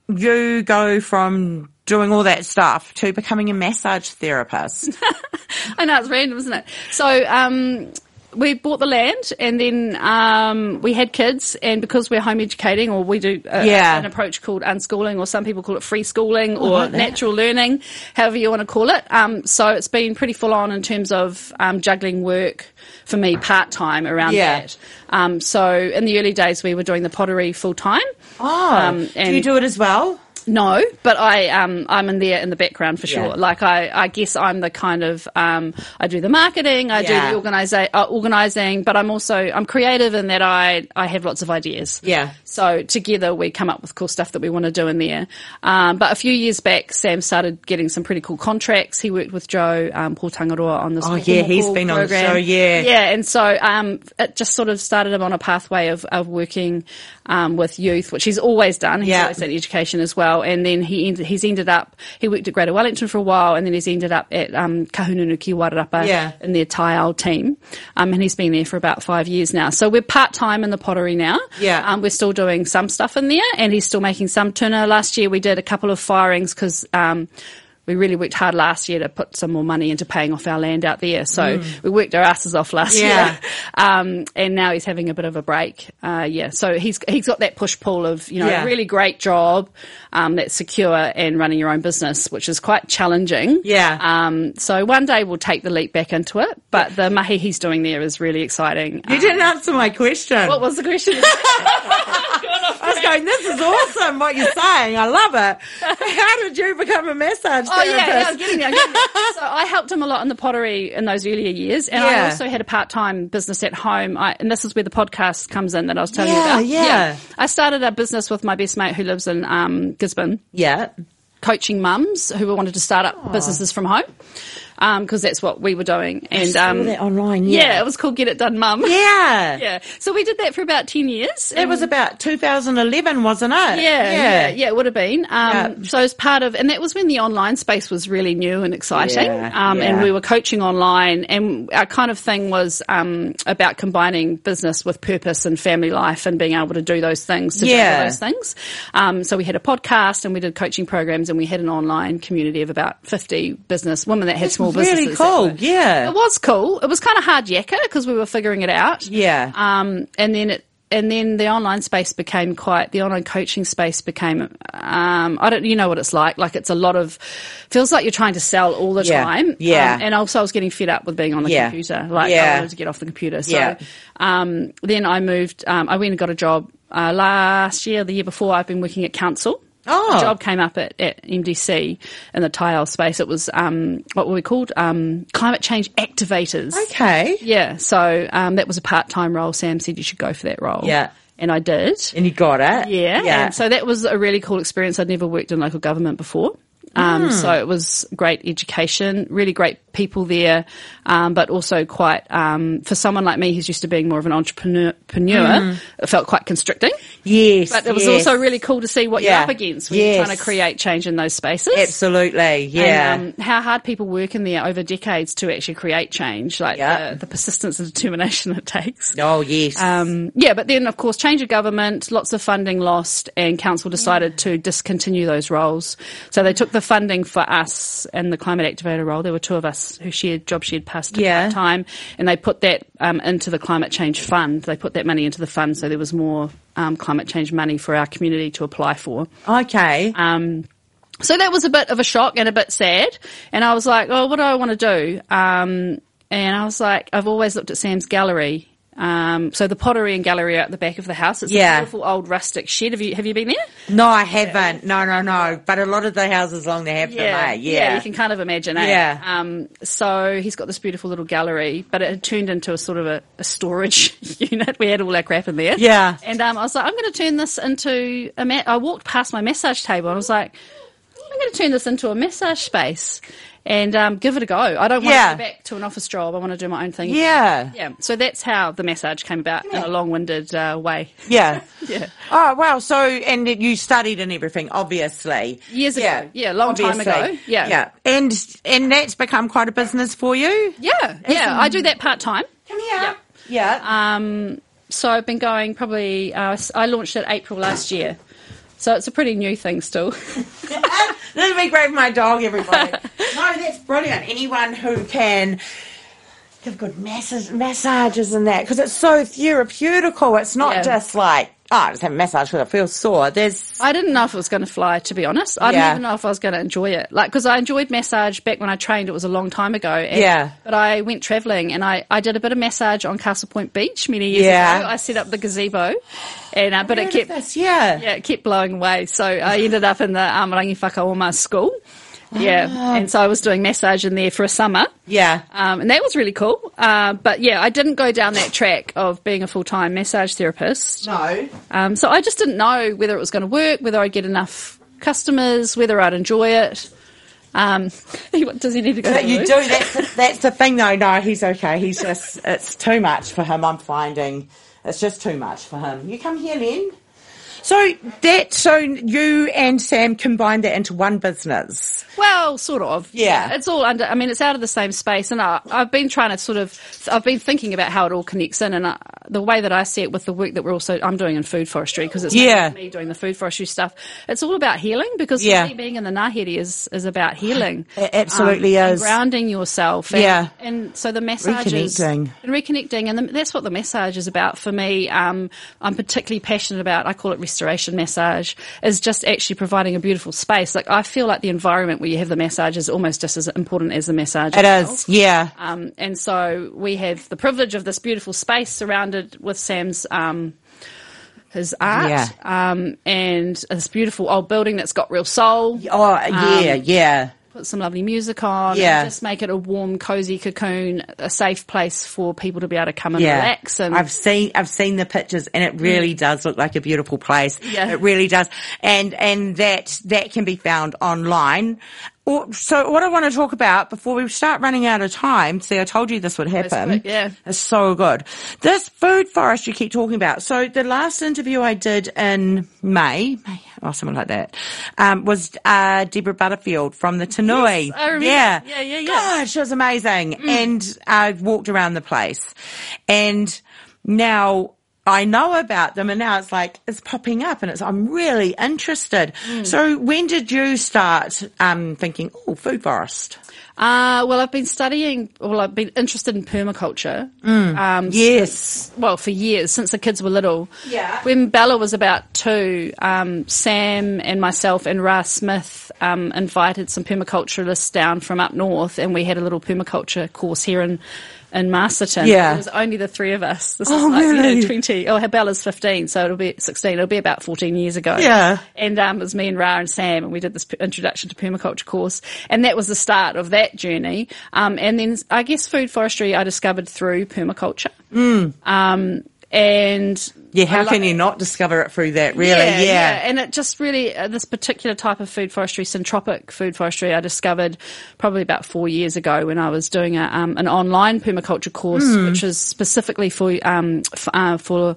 Speaker 2: you go from doing all that stuff to becoming a massage therapist?
Speaker 3: I know, it's random, isn't it? So, um, we bought the land and then um, we had kids, and because we're home educating, or we do a,
Speaker 2: Yeah.
Speaker 3: an approach called unschooling, or some people call it free schooling,
Speaker 2: Oh, I
Speaker 3: or
Speaker 2: like that.
Speaker 3: natural learning, however you want to call it. Um, so it's been pretty full on in terms of um, juggling work for me part-time around
Speaker 2: Yeah.
Speaker 3: that. Um, so in the early days we were doing the pottery full-time.
Speaker 2: Oh,
Speaker 3: Um,
Speaker 2: do
Speaker 3: and-
Speaker 2: you do it as well?
Speaker 3: No, but I um I'm in there in the background for sure.
Speaker 2: Yeah.
Speaker 3: Like I, I guess I'm the kind of um I do the marketing, I
Speaker 2: Yeah.
Speaker 3: do the organisa- uh, organising, but I'm also I'm creative in that I I have lots of ideas.
Speaker 2: Yeah.
Speaker 3: So together we come up with cool stuff that we want to do in there. Um, but a few years back, Sam started getting some pretty cool contracts. He worked with Joe um, Paul Tangaroa on this.
Speaker 2: Oh, yeah, he's
Speaker 3: cool
Speaker 2: been on the
Speaker 3: program.
Speaker 2: show, yeah.
Speaker 3: Yeah, and so um, it just sort of started him on a pathway of, of working um, with youth, which he's always done. He's
Speaker 2: Yeah.
Speaker 3: always done education as well. And then he ended, he's ended up, he worked at Greater Wellington for a while, and then he's ended up at um, Kahununu Ki Wairarapa
Speaker 2: Yeah.
Speaker 3: in their Taiao team. Um, and he's been there for about five years now. So we're part-time in the pottery now.
Speaker 2: Yeah.
Speaker 3: Um, we're still doing some stuff in there, and he's still making some tuna. Last year we did a couple of firings because um, we really worked hard last year to put some more money into paying off our land out there. So we worked our asses off last
Speaker 2: Mm. Yeah.
Speaker 3: year. Um, and now he's having a bit of a break. Uh, yeah. So he's, he's got that push pull of, you know,
Speaker 2: Yeah.
Speaker 3: a really great job, um, that's secure, and running your own business, which is quite challenging.
Speaker 2: Yeah.
Speaker 3: Um, so one day we'll take the leap back into it, but the mahi he's doing there is really exciting.
Speaker 2: You
Speaker 3: Um,
Speaker 2: didn't answer my question.
Speaker 3: what was the question?
Speaker 2: I was going, this is awesome what you're saying. I love it. How did you become a massage
Speaker 3: Oh
Speaker 2: therapist?
Speaker 3: yeah, yeah, I'm getting there. I'm getting there. So I helped him a lot in the pottery in those earlier years, and
Speaker 2: Yeah.
Speaker 3: I also had a part-time business at home. I, and this is where the podcast comes in that I was telling
Speaker 2: Yeah,
Speaker 3: you about.
Speaker 2: yeah.
Speaker 3: I started a business with my best mate who lives in um, Gisborne,
Speaker 2: Yeah.
Speaker 3: coaching mums who wanted to start up businesses from home, because that's what we were doing. And
Speaker 2: saw
Speaker 3: um,
Speaker 2: that online,
Speaker 3: yeah.
Speaker 2: yeah.
Speaker 3: it was called Get It Done Mum.
Speaker 2: Yeah.
Speaker 3: Yeah. So we did that for about ten years.
Speaker 2: It was about two thousand eleven, wasn't it?
Speaker 3: Yeah, yeah, yeah, it would have been. Um,
Speaker 2: Yeah.
Speaker 3: So as part of, and that was when the online space was really new and exciting.
Speaker 2: Yeah,
Speaker 3: um,
Speaker 2: yeah.
Speaker 3: And we were coaching online, and our kind of thing was um, about combining business with purpose and family life, and being able to do those things, to
Speaker 2: Yeah.
Speaker 3: juggle those things. Um, so we had a podcast, and we did coaching programs, and we had an online community of about fifty business women that had small
Speaker 2: Really
Speaker 3: businesses. that
Speaker 2: cool.
Speaker 3: were-
Speaker 2: Yeah.
Speaker 3: It was cool. It was kind of hard yakka because we were figuring it out.
Speaker 2: Yeah.
Speaker 3: Um, and then it, and then the online space became quite, the online coaching space became, um, I don't, you know what it's like. Like it's a lot of, feels like you're trying to sell all the
Speaker 2: Yeah.
Speaker 3: time.
Speaker 2: Yeah.
Speaker 3: Um, and also I was getting fed up with being on the
Speaker 2: Yeah.
Speaker 3: computer. Like
Speaker 2: Yeah.
Speaker 3: I wanted to get off the computer. So,
Speaker 2: Yeah.
Speaker 3: um, then I moved, um, I went and got a job, uh, last year, the year before. I've been working at council.
Speaker 2: Oh.
Speaker 3: A job came up at, at M D C in the Taiao space. It was, um, what were we called? Um, climate change activators.
Speaker 2: Okay.
Speaker 3: Yeah, so um, that was a part-time role. Sam said you should go for that role.
Speaker 2: Yeah.
Speaker 3: And I did.
Speaker 2: And you got it?
Speaker 3: Yeah.
Speaker 2: Yeah.
Speaker 3: And so that was a really cool experience. I'd never worked in local government before. Um,
Speaker 2: Mm.
Speaker 3: So it was great education, really great people there, um, but also quite, um, for someone like me who's used to being more of an entrepreneur,
Speaker 2: Mm.
Speaker 3: it felt quite constricting.
Speaker 2: Yes.
Speaker 3: But it was
Speaker 2: yes.
Speaker 3: also really cool to see what
Speaker 2: Yeah.
Speaker 3: you're up against when
Speaker 2: Yes.
Speaker 3: you're trying to create change in those spaces.
Speaker 2: Absolutely. Yeah.
Speaker 3: And, um, how hard people work in there over decades to actually create change, like
Speaker 2: Yeah.
Speaker 3: the, the persistence and determination it takes.
Speaker 2: oh, yes.
Speaker 3: Um, yeah, but then of course change of government, lots of funding lost, and council decided to discontinue those roles. So they took the funding for us and the climate activator role. There were two of us who shared job shared passed to
Speaker 2: Yeah.
Speaker 3: part time, and they put that um, into the climate change fund. They put that money into the fund, so there was more um, climate change money for our community to apply for.
Speaker 2: okay.
Speaker 3: Um, so that was a bit of a shock and a bit sad. And I was like, oh, what do I want to do? Um, and I was like, I've always looked at Sam's gallery. Um, so the pottery and gallery are at the back of the house. It's
Speaker 2: Yeah.
Speaker 3: a beautiful old rustic shed. Have you, have you been there?
Speaker 2: No, I haven't. No, no, no. But a lot of the houses along there have them, eh? Yeah.
Speaker 3: you can kind of imagine, eh?
Speaker 2: Yeah.
Speaker 3: Um, so he's got this beautiful little gallery, but it had turned into a sort of a, a storage unit. We had all our crap in there.
Speaker 2: Yeah.
Speaker 3: And um, I was like, I'm going to turn this into a ma- I walked past my massage table and I was like, I'm going to turn this into a massage space and um, give it a go. I don't want
Speaker 2: Yeah.
Speaker 3: to go back to an office job. I want to do my own thing.
Speaker 2: Yeah.
Speaker 3: Yeah. So that's how the massage came about in a long-winded uh, way.
Speaker 2: Yeah.
Speaker 3: Yeah.
Speaker 2: Oh, well, so, and you studied and everything, obviously.
Speaker 3: Years ago. Yeah, a long time ago.
Speaker 2: Obviously.
Speaker 3: Yeah.
Speaker 2: Yeah. And, and that's become quite a business for you?
Speaker 3: Yeah. Yeah. I do that part-time.
Speaker 2: Come here.
Speaker 3: Yeah.
Speaker 2: Yeah.
Speaker 3: Um, so I've been going probably, uh, I launched it April last year. So it's a pretty new thing still.
Speaker 2: This would be great for my dog, everybody. No, that's brilliant. Anyone who can give good massage, massages and that, because it's so therapeutical. It's not
Speaker 3: Yeah.
Speaker 2: just like, oh, I just have a massage because I feel sore. There's
Speaker 3: I didn't know if it was going to fly, to be honest. I didn't
Speaker 2: Yeah.
Speaker 3: even know if I was going to enjoy it. Like, because I enjoyed massage back when I trained. It was a long time ago. And,
Speaker 2: Yeah.
Speaker 3: But I went travelling and I, I did a bit of massage on Castle Point Beach many years
Speaker 2: Yeah.
Speaker 3: ago. I set up the gazebo, and uh, but it kept
Speaker 2: this, yeah.
Speaker 3: yeah, it kept blowing away. So I ended up in the um, Rangi Whakaoma school. Yeah,
Speaker 2: Ah.
Speaker 3: and so I was doing massage in there for a summer.
Speaker 2: Yeah.
Speaker 3: Um, and that was really cool. Uh, but yeah, I didn't go down that track of being a full-time massage therapist.
Speaker 2: No.
Speaker 3: Um, so I just didn't know whether it was going to work, whether I'd get enough customers, whether I'd enjoy it. Um, does he need to go?
Speaker 2: But
Speaker 3: to
Speaker 2: you
Speaker 3: the
Speaker 2: do.
Speaker 3: loo?
Speaker 2: That's the, that's the thing, though. No, he's okay. He's just, it's too much for him, I'm finding. It's just too much for him. You come here, Len. So that, so you and Sam combined that into one business.
Speaker 3: Well, sort of.
Speaker 2: Yeah.
Speaker 3: It's all under, I mean, it's out of the same space. And I, I've been trying to sort of, I've been thinking about how it all connects in. And I, the way that I see it with the work that we're also, I'm doing in food forestry, because it's
Speaker 2: Yeah.
Speaker 3: not me doing the food forestry stuff. It's all about healing, because
Speaker 2: Yeah.
Speaker 3: for me, being in the Ngāhere is, is about healing.
Speaker 2: It absolutely
Speaker 3: and
Speaker 2: is.
Speaker 3: grounding yourself. And,
Speaker 2: Yeah.
Speaker 3: And so the massages.
Speaker 2: Reconnecting.
Speaker 3: And reconnecting. And the, that's what the massage is about for me. Um, I'm particularly passionate about, I call it restoration massage, is just actually providing a beautiful space. Like, I feel like the environment where you have the massage is almost just as important as the massage
Speaker 2: It
Speaker 3: itself.
Speaker 2: is, yeah.
Speaker 3: Um, and so we have the privilege of this beautiful space surrounded with Sam's um, his art,
Speaker 2: Yeah.
Speaker 3: um, and this beautiful old building that's got real soul.
Speaker 2: Oh, yeah,
Speaker 3: Um,
Speaker 2: yeah.
Speaker 3: Put some lovely music on,
Speaker 2: Yeah.
Speaker 3: and just make it a warm, cozy cocoon, a safe place for people to be able to come and
Speaker 2: Yeah.
Speaker 3: relax. And
Speaker 2: I've seen I've seen the pictures, and it really does look like a beautiful place.
Speaker 3: Yeah.
Speaker 2: It really does, and and that that can be found online. Or, so what I want to talk about before we start running out of time, see, I told you this would happen.
Speaker 3: quick, yeah.
Speaker 2: It's so good. This food forest you keep talking about. So the last interview I did in May, May or something like that, um, was uh, Deborah Butterfield from the Tanui.
Speaker 3: Yes, I remember.
Speaker 2: Yeah,
Speaker 3: Yeah, yeah, yeah.
Speaker 2: Gosh, it was amazing. And I walked around the place, and now I know about them, and now it's like it's popping up, and it's I'm really interested. So when did you start um, thinking, oh, food forest?
Speaker 3: Uh, well, I've been studying, well, I've been interested in permaculture. Um,
Speaker 2: Yes.
Speaker 3: well, for years, since the kids were little.
Speaker 2: Yeah.
Speaker 3: When Bella was about two, um, Sam and myself and Ra Smith um, invited some permaculturalists down from up north, and we had a little permaculture course here in in Masterton.
Speaker 2: Yeah.
Speaker 3: It was only the three of us. This
Speaker 2: Oh,
Speaker 3: is like, you
Speaker 2: really?
Speaker 3: know, twenty, oh, Bella's fifteen, so it'll be sixteen. It'll be about fourteen years ago.
Speaker 2: Yeah.
Speaker 3: And um, it was me and Ra and Sam, and we did this p- introduction to permaculture course, and that was the start of that journey. Um, and then I guess food forestry I discovered through permaculture. Mm. Um, and
Speaker 2: Yeah, how
Speaker 3: I
Speaker 2: can
Speaker 3: like-
Speaker 2: you not discover it through that, really?
Speaker 3: yeah,
Speaker 2: Yeah.
Speaker 3: And it just really, uh, this particular type of food forestry, syntropic food forestry, I discovered probably about four years ago when I was doing a, um, an online permaculture course,
Speaker 2: Hmm.
Speaker 3: which is specifically for, um, f- uh, for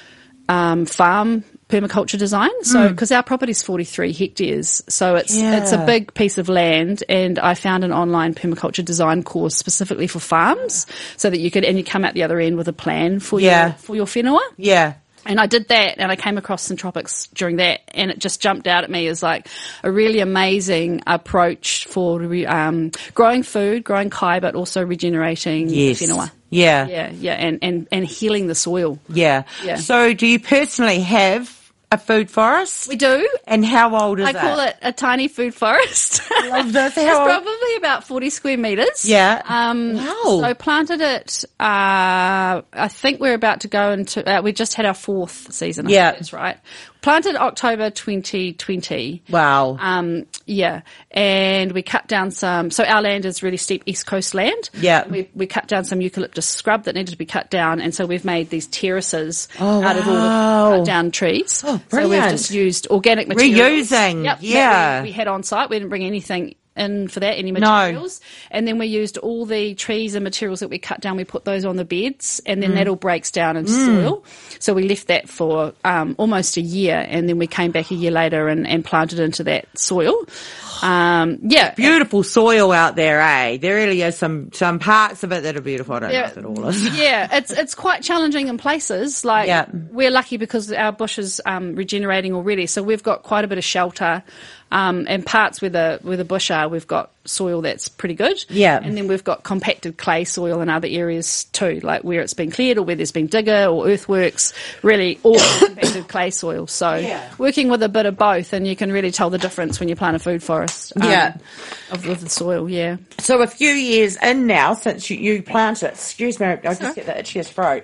Speaker 3: um, farm permaculture design. So, because our property is forty-three hectares, so it's it's a
Speaker 2: Hmm. Yeah.
Speaker 3: big piece of land, and I found an online permaculture design course specifically for farms, so that you could, and you come out the other end with a plan for
Speaker 2: Yeah.
Speaker 3: your for your whenua.
Speaker 2: Yeah.
Speaker 3: And I did that, and I came across Syntropics during that, and it just jumped out at me as like a really amazing approach for re- um, growing food, growing kai, but also regenerating
Speaker 2: Yes.
Speaker 3: whenua.
Speaker 2: Yeah.
Speaker 3: Yeah, yeah, and, and, and healing the soil.
Speaker 2: Yeah.
Speaker 3: Yeah.
Speaker 2: So do you personally have a food forest?
Speaker 3: We do.
Speaker 2: And how old is
Speaker 3: I
Speaker 2: it?
Speaker 3: call it a tiny food forest.
Speaker 2: Love this.
Speaker 3: It's
Speaker 2: How old?
Speaker 3: probably about forty square metres.
Speaker 2: Yeah.
Speaker 3: Um,
Speaker 2: Wow.
Speaker 3: So planted it, uh, I think we're about to go into, uh, we just had our fourth season. I think
Speaker 2: Yeah.
Speaker 3: that's right. Planted October twenty twenty.
Speaker 2: Wow.
Speaker 3: Um, yeah, and we cut down some. So our land is really steep East Coast land.
Speaker 2: Yeah.
Speaker 3: we we cut down some eucalyptus scrub that needed to be cut down, and so we've made these terraces
Speaker 2: Oh,
Speaker 3: out of all
Speaker 2: wow.
Speaker 3: the cut down trees.
Speaker 2: Oh,
Speaker 3: So we've
Speaker 2: brilliant.
Speaker 3: just used organic materials.
Speaker 2: Reusing,
Speaker 3: Yep, that
Speaker 2: yeah.
Speaker 3: we, we had on site. We didn't bring anything in for that, any materials. And then we used all the trees and materials that we cut down, we put those on the beds, and then
Speaker 2: Mm.
Speaker 3: that all breaks down into soil. So we left that for um, almost a year, and then we came back a year later and, and planted into that soil. Um, yeah.
Speaker 2: Beautiful soil out there, eh? There really is some, some parts of it that are beautiful. I don't
Speaker 3: Yeah.
Speaker 2: know if it all is.
Speaker 3: Yeah, it's it's quite challenging in places. Like
Speaker 2: Yeah.
Speaker 3: we're lucky because our bush is um, regenerating already, so we've got quite a bit of shelter. Um, and parts where the where the bush are, we've got soil that's pretty good.
Speaker 2: Yeah.
Speaker 3: And then we've got compacted clay soil in other areas too, like where it's been cleared or where there's been digger or earthworks. Really, all compacted clay soil. So
Speaker 2: Yeah.
Speaker 3: working with a bit of both, and you can really tell the difference when you plant a food forest. um,
Speaker 2: Yeah.
Speaker 3: Of, of the soil. Yeah.
Speaker 2: So a few years in now since you, you planted it, excuse me, I just
Speaker 3: Sorry.
Speaker 2: get the itchiest throat.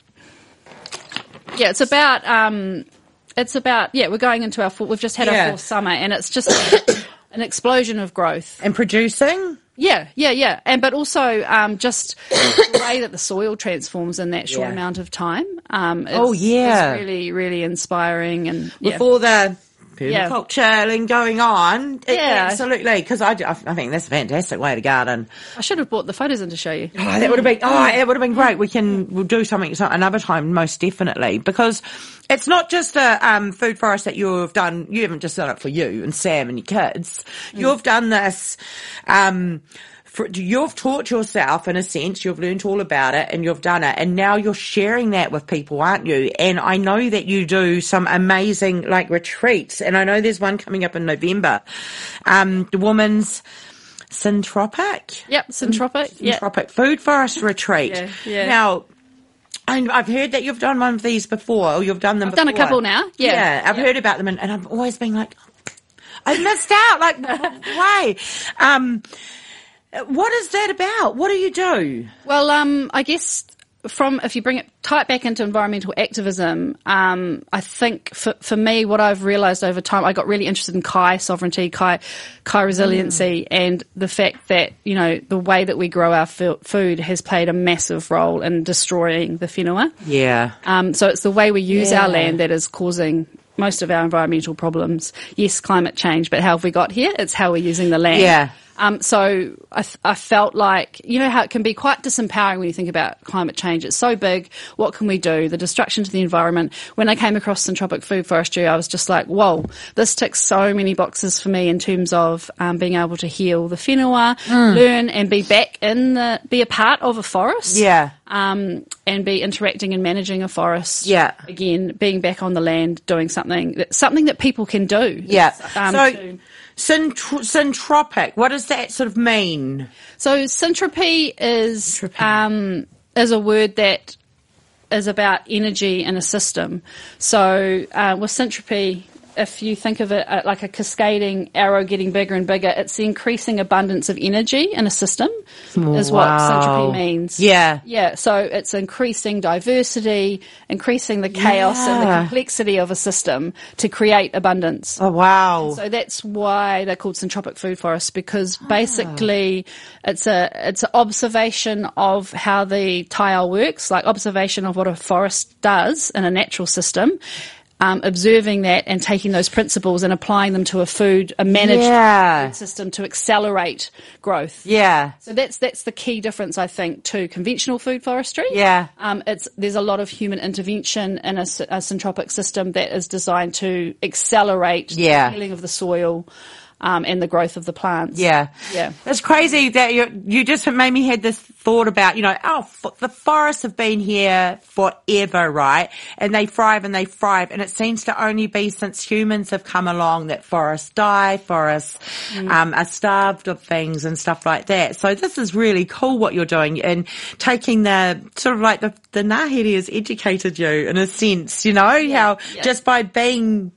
Speaker 3: Yeah, it's about um, it's about yeah. We're going into our fourth, we've just had
Speaker 2: Yeah.
Speaker 3: our fourth summer, and it's just an explosion of growth.
Speaker 2: And producing?
Speaker 3: Yeah, yeah, yeah, and but also um, just the way that the soil transforms in that short
Speaker 2: Yeah.
Speaker 3: amount of time. Um, is,
Speaker 2: Oh, yeah.
Speaker 3: is really really inspiring, and yeah.
Speaker 2: With all the
Speaker 3: Yeah.
Speaker 2: permaculture and going on. It-
Speaker 3: Yeah.
Speaker 2: Absolutely. Because I, I think that's a fantastic way to garden.
Speaker 3: I should have brought the photos in to show you.
Speaker 2: Oh, that would have been, oh, it would have been great. We can, we'll do something some- another time, most definitely. Because it's not just a um, food forest that you've done, you haven't just done it for you and Sam and your kids. Mm. You've done this, um, for, you've taught yourself in a sense, you've learned all about it and you've done it, and now you're sharing that with people, aren't you? And I know that you do some amazing like retreats, and I know there's one coming up in November, um, the Women's Syntropic.
Speaker 3: Yep, Syntropic. Yeah.
Speaker 2: Syntropic Food Forest Retreat.
Speaker 3: Yeah, yeah.
Speaker 2: Now, and I've heard that you've done one of these before, or you've done them
Speaker 3: I've
Speaker 2: before.
Speaker 3: done a couple now, yeah.
Speaker 2: Yeah, I've
Speaker 3: Yeah.
Speaker 2: heard about them, and, and I've always been like, I missed out. Like, why? Um, what is that about? What do you do?
Speaker 3: Well, um, I guess from if you bring it tie it back into environmental activism, um, I think for for me, what I've realised over time, I got really interested in Kai sovereignty, Kai Kai resiliency, mm. and the fact that you know the way that we grow our f- food has played a massive role in destroying the whenua.
Speaker 2: Yeah.
Speaker 3: Um, so it's the way we use
Speaker 2: Yeah.
Speaker 3: our land that is causing most of our environmental problems. Yes, climate change, but how have we got here? It's how we're using the land.
Speaker 2: Yeah.
Speaker 3: Um, so I, th- I felt like, you know how it can be quite disempowering when you think about climate change. It's so big. What can we do? The destruction to the environment. When I came across Syntropic Food Forestry, I was just like, whoa, this ticks so many boxes for me in terms of um, being able to heal the whenua, mm. learn and be back in the, be a part of a forest.
Speaker 2: Yeah.
Speaker 3: Um, and be interacting and managing a forest.
Speaker 2: Yeah.
Speaker 3: Again, being back on the land, doing something that, something that people can do.
Speaker 2: Yeah.
Speaker 3: Um,
Speaker 2: so,
Speaker 3: to,
Speaker 2: syntro- syntropic, what does that sort of mean?
Speaker 3: So syntropy is um, is a word that is about energy in a system. So uh, with syntropy, if you think of it uh, like a cascading arrow getting bigger and bigger, it's the increasing abundance of energy in a system is what
Speaker 2: Wow.
Speaker 3: syntropy means.
Speaker 2: Yeah.
Speaker 3: Yeah, so it's increasing diversity, increasing the chaos and the
Speaker 2: Yeah.
Speaker 3: complexity of a system to create abundance.
Speaker 2: Oh, wow.
Speaker 3: So that's why they're called syntropic food forests, because basically it's a it's an observation of how the tile works, like observation of what a forest does in a natural system. Um, observing that and taking those principles and applying them to a food, a managed
Speaker 2: Yeah.
Speaker 3: food system to accelerate growth.
Speaker 2: Yeah.
Speaker 3: So that's that's the key difference, I think, to conventional food forestry.
Speaker 2: Yeah.
Speaker 3: Um, it's there's a lot of human intervention in a, s- a syntropic system that is designed to accelerate
Speaker 2: Yeah.
Speaker 3: the healing of the soil um, and the growth of the plants.
Speaker 2: Yeah.
Speaker 3: Yeah.
Speaker 2: It's crazy that you you just made me had this thought about, you know, oh, f- the forests have been here forever, right? And they thrive and they thrive. And it seems to only be since humans have come along that forests die, forests mm. um, are starved of things and stuff like that. So this is really cool what you're doing and taking the sort of like the, the Ngāhere has educated you in a sense, you know,
Speaker 3: Yeah.
Speaker 2: how
Speaker 3: Yeah.
Speaker 2: just by being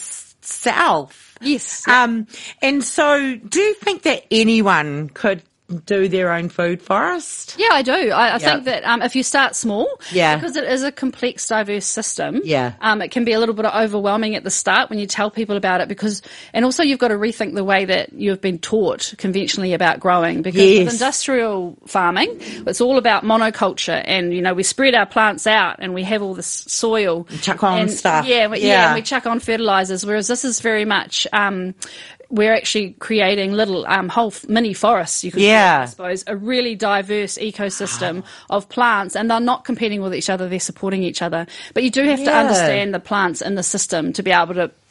Speaker 2: itself.
Speaker 3: Yes.
Speaker 2: Um, and so do you think that anyone could do their own food forest?
Speaker 3: Yeah, I do. I, I
Speaker 2: Yep.
Speaker 3: think that um, if you start small,
Speaker 2: Yeah.
Speaker 3: because it is a complex, diverse system,
Speaker 2: Yeah.
Speaker 3: um, it can be a little bit overwhelming at the start when you tell people about it. Because, and also you've got to rethink the way that you've been taught conventionally about growing. Because
Speaker 2: Yes.
Speaker 3: with industrial farming, it's all about monoculture, and you know we spread our plants out and we have all this soil,
Speaker 2: Chuck on
Speaker 3: and,
Speaker 2: stuff.
Speaker 3: Yeah, we- yeah,
Speaker 2: Yeah.
Speaker 3: and we chuck on fertilizers. Whereas this is very much. Um, we're actually creating little um, whole f- mini forests, you could
Speaker 2: Yeah.
Speaker 3: call it, I suppose, a really diverse ecosystem of plants, and they're not competing with each other, they're supporting each other. But you do have to
Speaker 2: Yeah.
Speaker 3: understand the plants in the system to be able to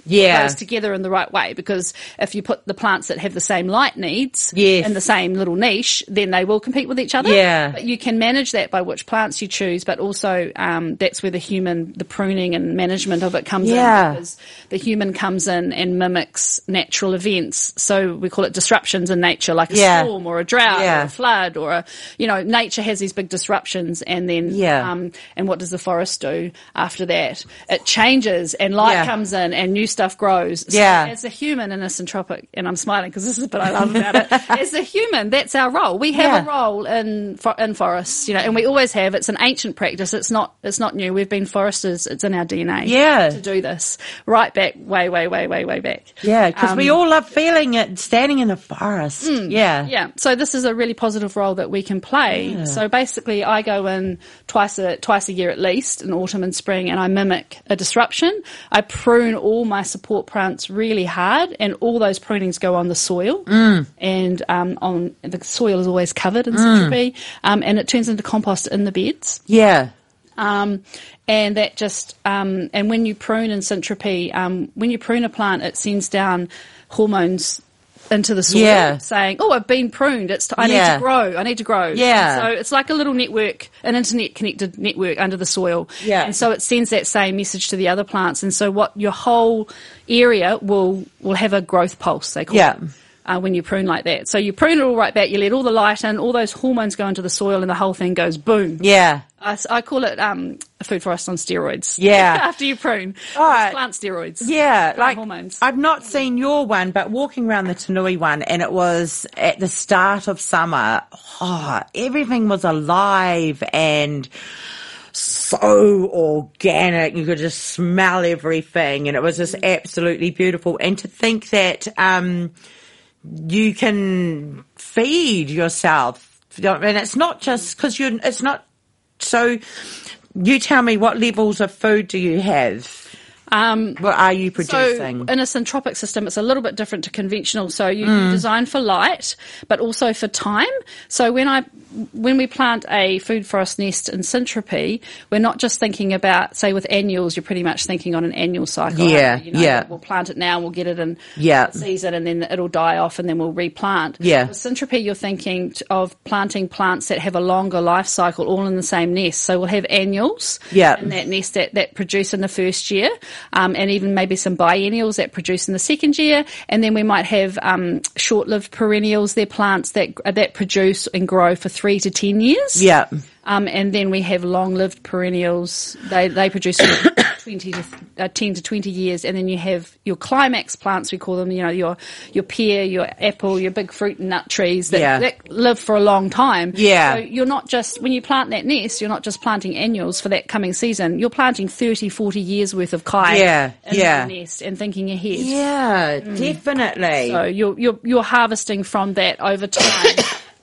Speaker 2: Yeah.
Speaker 3: goes together in the right way, because if you put the plants that have the same light needs
Speaker 2: Yes.
Speaker 3: in the same little niche, then they will compete with each other.
Speaker 2: Yeah.
Speaker 3: But you can manage that by which plants you choose, but also um, that's where the human, the pruning and management of it comes
Speaker 2: Yeah.
Speaker 3: in, because the human comes in and mimics natural events. So we call it disruptions in nature, like a
Speaker 2: Yeah.
Speaker 3: storm or a drought
Speaker 2: Yeah.
Speaker 3: or a flood or a, you know, nature has these big disruptions, and then,
Speaker 2: Yeah.
Speaker 3: um, and what does the forest do after that? It changes and light
Speaker 2: Yeah.
Speaker 3: comes in and new stuff grows. So
Speaker 2: Yeah.
Speaker 3: as a human in a syntropic, and I'm smiling because this is what I love about it, as a human, that's our role. We have
Speaker 2: Yeah.
Speaker 3: a role in fo- in forests, you know, and we always have. It's an ancient practice. It's not it's not new. We've been foresters. It's in our D N A.
Speaker 2: Yeah.
Speaker 3: To do this right back, way, way, way, way, way back.
Speaker 2: Yeah, because we
Speaker 3: Um,
Speaker 2: all love feeling it, standing in the forest. yeah.
Speaker 3: Yeah, so this is a really positive role that we can play.
Speaker 2: Yeah.
Speaker 3: So basically, I go in twice a twice a year at least, in autumn and spring, and I mimic a disruption. I prune all my support plants really hard, and all those prunings go on the soil, mm. and um, on the soil is always covered in Syntropy, um, and it turns into compost in the beds.
Speaker 2: Yeah.
Speaker 3: Um, and that just, um, and when you prune in Syntropy, um, when you prune a plant, it sends down hormones into the soil,
Speaker 2: Yeah.
Speaker 3: saying, "Oh, I've been pruned. It's t- I
Speaker 2: Yeah.
Speaker 3: need to grow. I need to grow."
Speaker 2: Yeah.
Speaker 3: And so it's like a little network, an internet connected network under the soil.
Speaker 2: Yeah.
Speaker 3: And so it sends that same message to the other plants. And so what your whole area will will have a growth pulse, they call
Speaker 2: Yeah.
Speaker 3: it. Uh, when you prune like that. So you prune it all right back, you let all the light in, all those hormones go into the soil, and the whole thing goes boom.
Speaker 2: Yeah.
Speaker 3: I, I call it um, a food forest on steroids.
Speaker 2: Yeah.
Speaker 3: After you prune.
Speaker 2: Right.
Speaker 3: It's plant steroids.
Speaker 2: Yeah,
Speaker 3: Plant
Speaker 2: like
Speaker 3: hormones.
Speaker 2: I've not seen your one, but walking around the Tanui one, and it was at the start of summer. Oh, everything was alive and so organic. You could just smell everything, and it was just absolutely beautiful. And to think that um, you can feed yourself, and it's not just because you're. It's not so. You tell me, what levels of food do you have?
Speaker 3: Um,
Speaker 2: What are you producing?
Speaker 3: So in a syntropic system, it's a little bit different to conventional. So you
Speaker 2: Mm.
Speaker 3: design for light, but also for time. So when I when we plant a food forest nest in Syntropy, we're not just thinking about, say, with annuals, you're pretty much thinking on an annual cycle.
Speaker 2: Yeah,
Speaker 3: you know,
Speaker 2: yeah.
Speaker 3: We'll plant it now, we'll get it in
Speaker 2: Yeah.
Speaker 3: the season, and then it'll die off, and then we'll replant.
Speaker 2: Yeah.
Speaker 3: With Syntropy, you're thinking t- of planting plants that have a longer life cycle, all in the same nest. So we'll have annuals
Speaker 2: Yeah.
Speaker 3: in that nest that, that produce in the first year, um, and even maybe some biennials that produce in the second year, and then we might have um, short-lived perennials. They're plants that that produce and grow for three to ten years.
Speaker 2: Yeah.
Speaker 3: Um, and then we have long-lived perennials. They they produce for twenty to uh, ten to twenty years, and then you have your climax plants. We call them, you know, your your pear, your apple, your big fruit and nut trees that,
Speaker 2: Yeah.
Speaker 3: that live for a long time.
Speaker 2: Yeah.
Speaker 3: So you're not just, when you plant that nest, you're not just planting annuals for that coming season. You're planting thirty, forty years worth of kai
Speaker 2: Yeah,
Speaker 3: in
Speaker 2: yeah.
Speaker 3: the nest and thinking ahead.
Speaker 2: Yeah, definitely.
Speaker 3: So you're you're you're harvesting from that over time.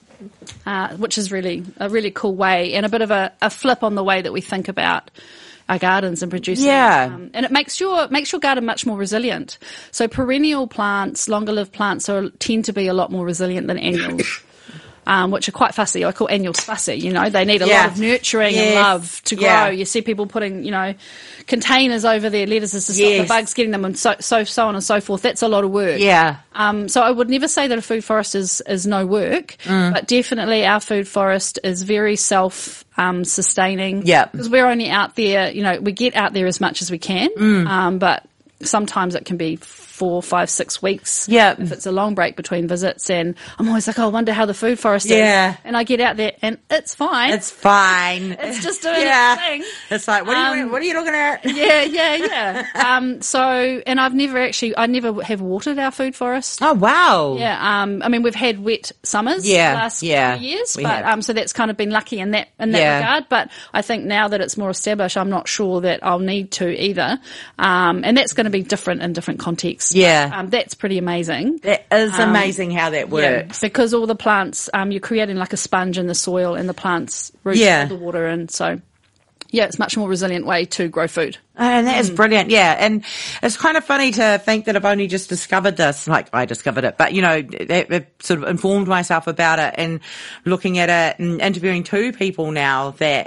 Speaker 3: Uh, which is really a really cool way, and a bit of a, a flip on the way that we think about our gardens and producing.
Speaker 2: Yeah.
Speaker 3: Um, and it makes your makes your garden much more resilient. So perennial plants, longer lived plants, are tend to be a lot more resilient than annuals. Um, which are quite fussy. I call annuals fussy, you know. They need a
Speaker 2: Yeah.
Speaker 3: lot of nurturing
Speaker 2: Yes.
Speaker 3: and love to grow.
Speaker 2: Yeah.
Speaker 3: You see people putting, you know, containers over their lettuces to stop
Speaker 2: Yes.
Speaker 3: the bugs getting them, and so, so so on and so forth. That's a lot of work.
Speaker 2: Yeah.
Speaker 3: Um, so I would never say that a food forest is, is no work,
Speaker 2: Mm.
Speaker 3: but definitely our food forest is very self um, sustaining.
Speaker 2: Yeah.
Speaker 3: Because we're only out there, you know, we get out there as much as we can,
Speaker 2: Mm.
Speaker 3: um, but sometimes it can be four, five, six weeks.
Speaker 2: Yeah.
Speaker 3: If it's a long break between visits, and I'm always like, oh, I wonder how the food forest
Speaker 2: Yeah.
Speaker 3: is. And I get out there and it's fine.
Speaker 2: It's fine.
Speaker 3: It's just doing
Speaker 2: yeah.
Speaker 3: its thing.
Speaker 2: It's like, what are you,
Speaker 3: Um,
Speaker 2: what are you looking at?
Speaker 3: yeah, yeah, yeah. um, so, and I've never actually, I never have watered our food forest.
Speaker 2: Oh, wow.
Speaker 3: Yeah, um, I mean, we've had wet summers
Speaker 2: Yeah,
Speaker 3: the last
Speaker 2: yeah,
Speaker 3: few years,
Speaker 2: we
Speaker 3: but
Speaker 2: have.
Speaker 3: um, so that's kind of been lucky in that in that
Speaker 2: Yeah.
Speaker 3: regard. But I think now that it's more established, I'm not sure that I'll need to either, um, and that's going to be different in different contexts.
Speaker 2: Yeah.
Speaker 3: But, um, that's pretty amazing.
Speaker 2: That is
Speaker 3: Um,
Speaker 2: amazing how that
Speaker 3: Yeah,
Speaker 2: works.
Speaker 3: because all the plants, um, you're creating like a sponge in the soil, and the plants root
Speaker 2: Yeah.
Speaker 3: all the water in. So, yeah, it's a much more resilient way to grow food.
Speaker 2: And that
Speaker 3: Mm.
Speaker 2: is brilliant, yeah. And it's kind of funny to think that I've only just discovered this, like I discovered it, but you know, I've sort of informed myself about it and looking at it and interviewing two people now that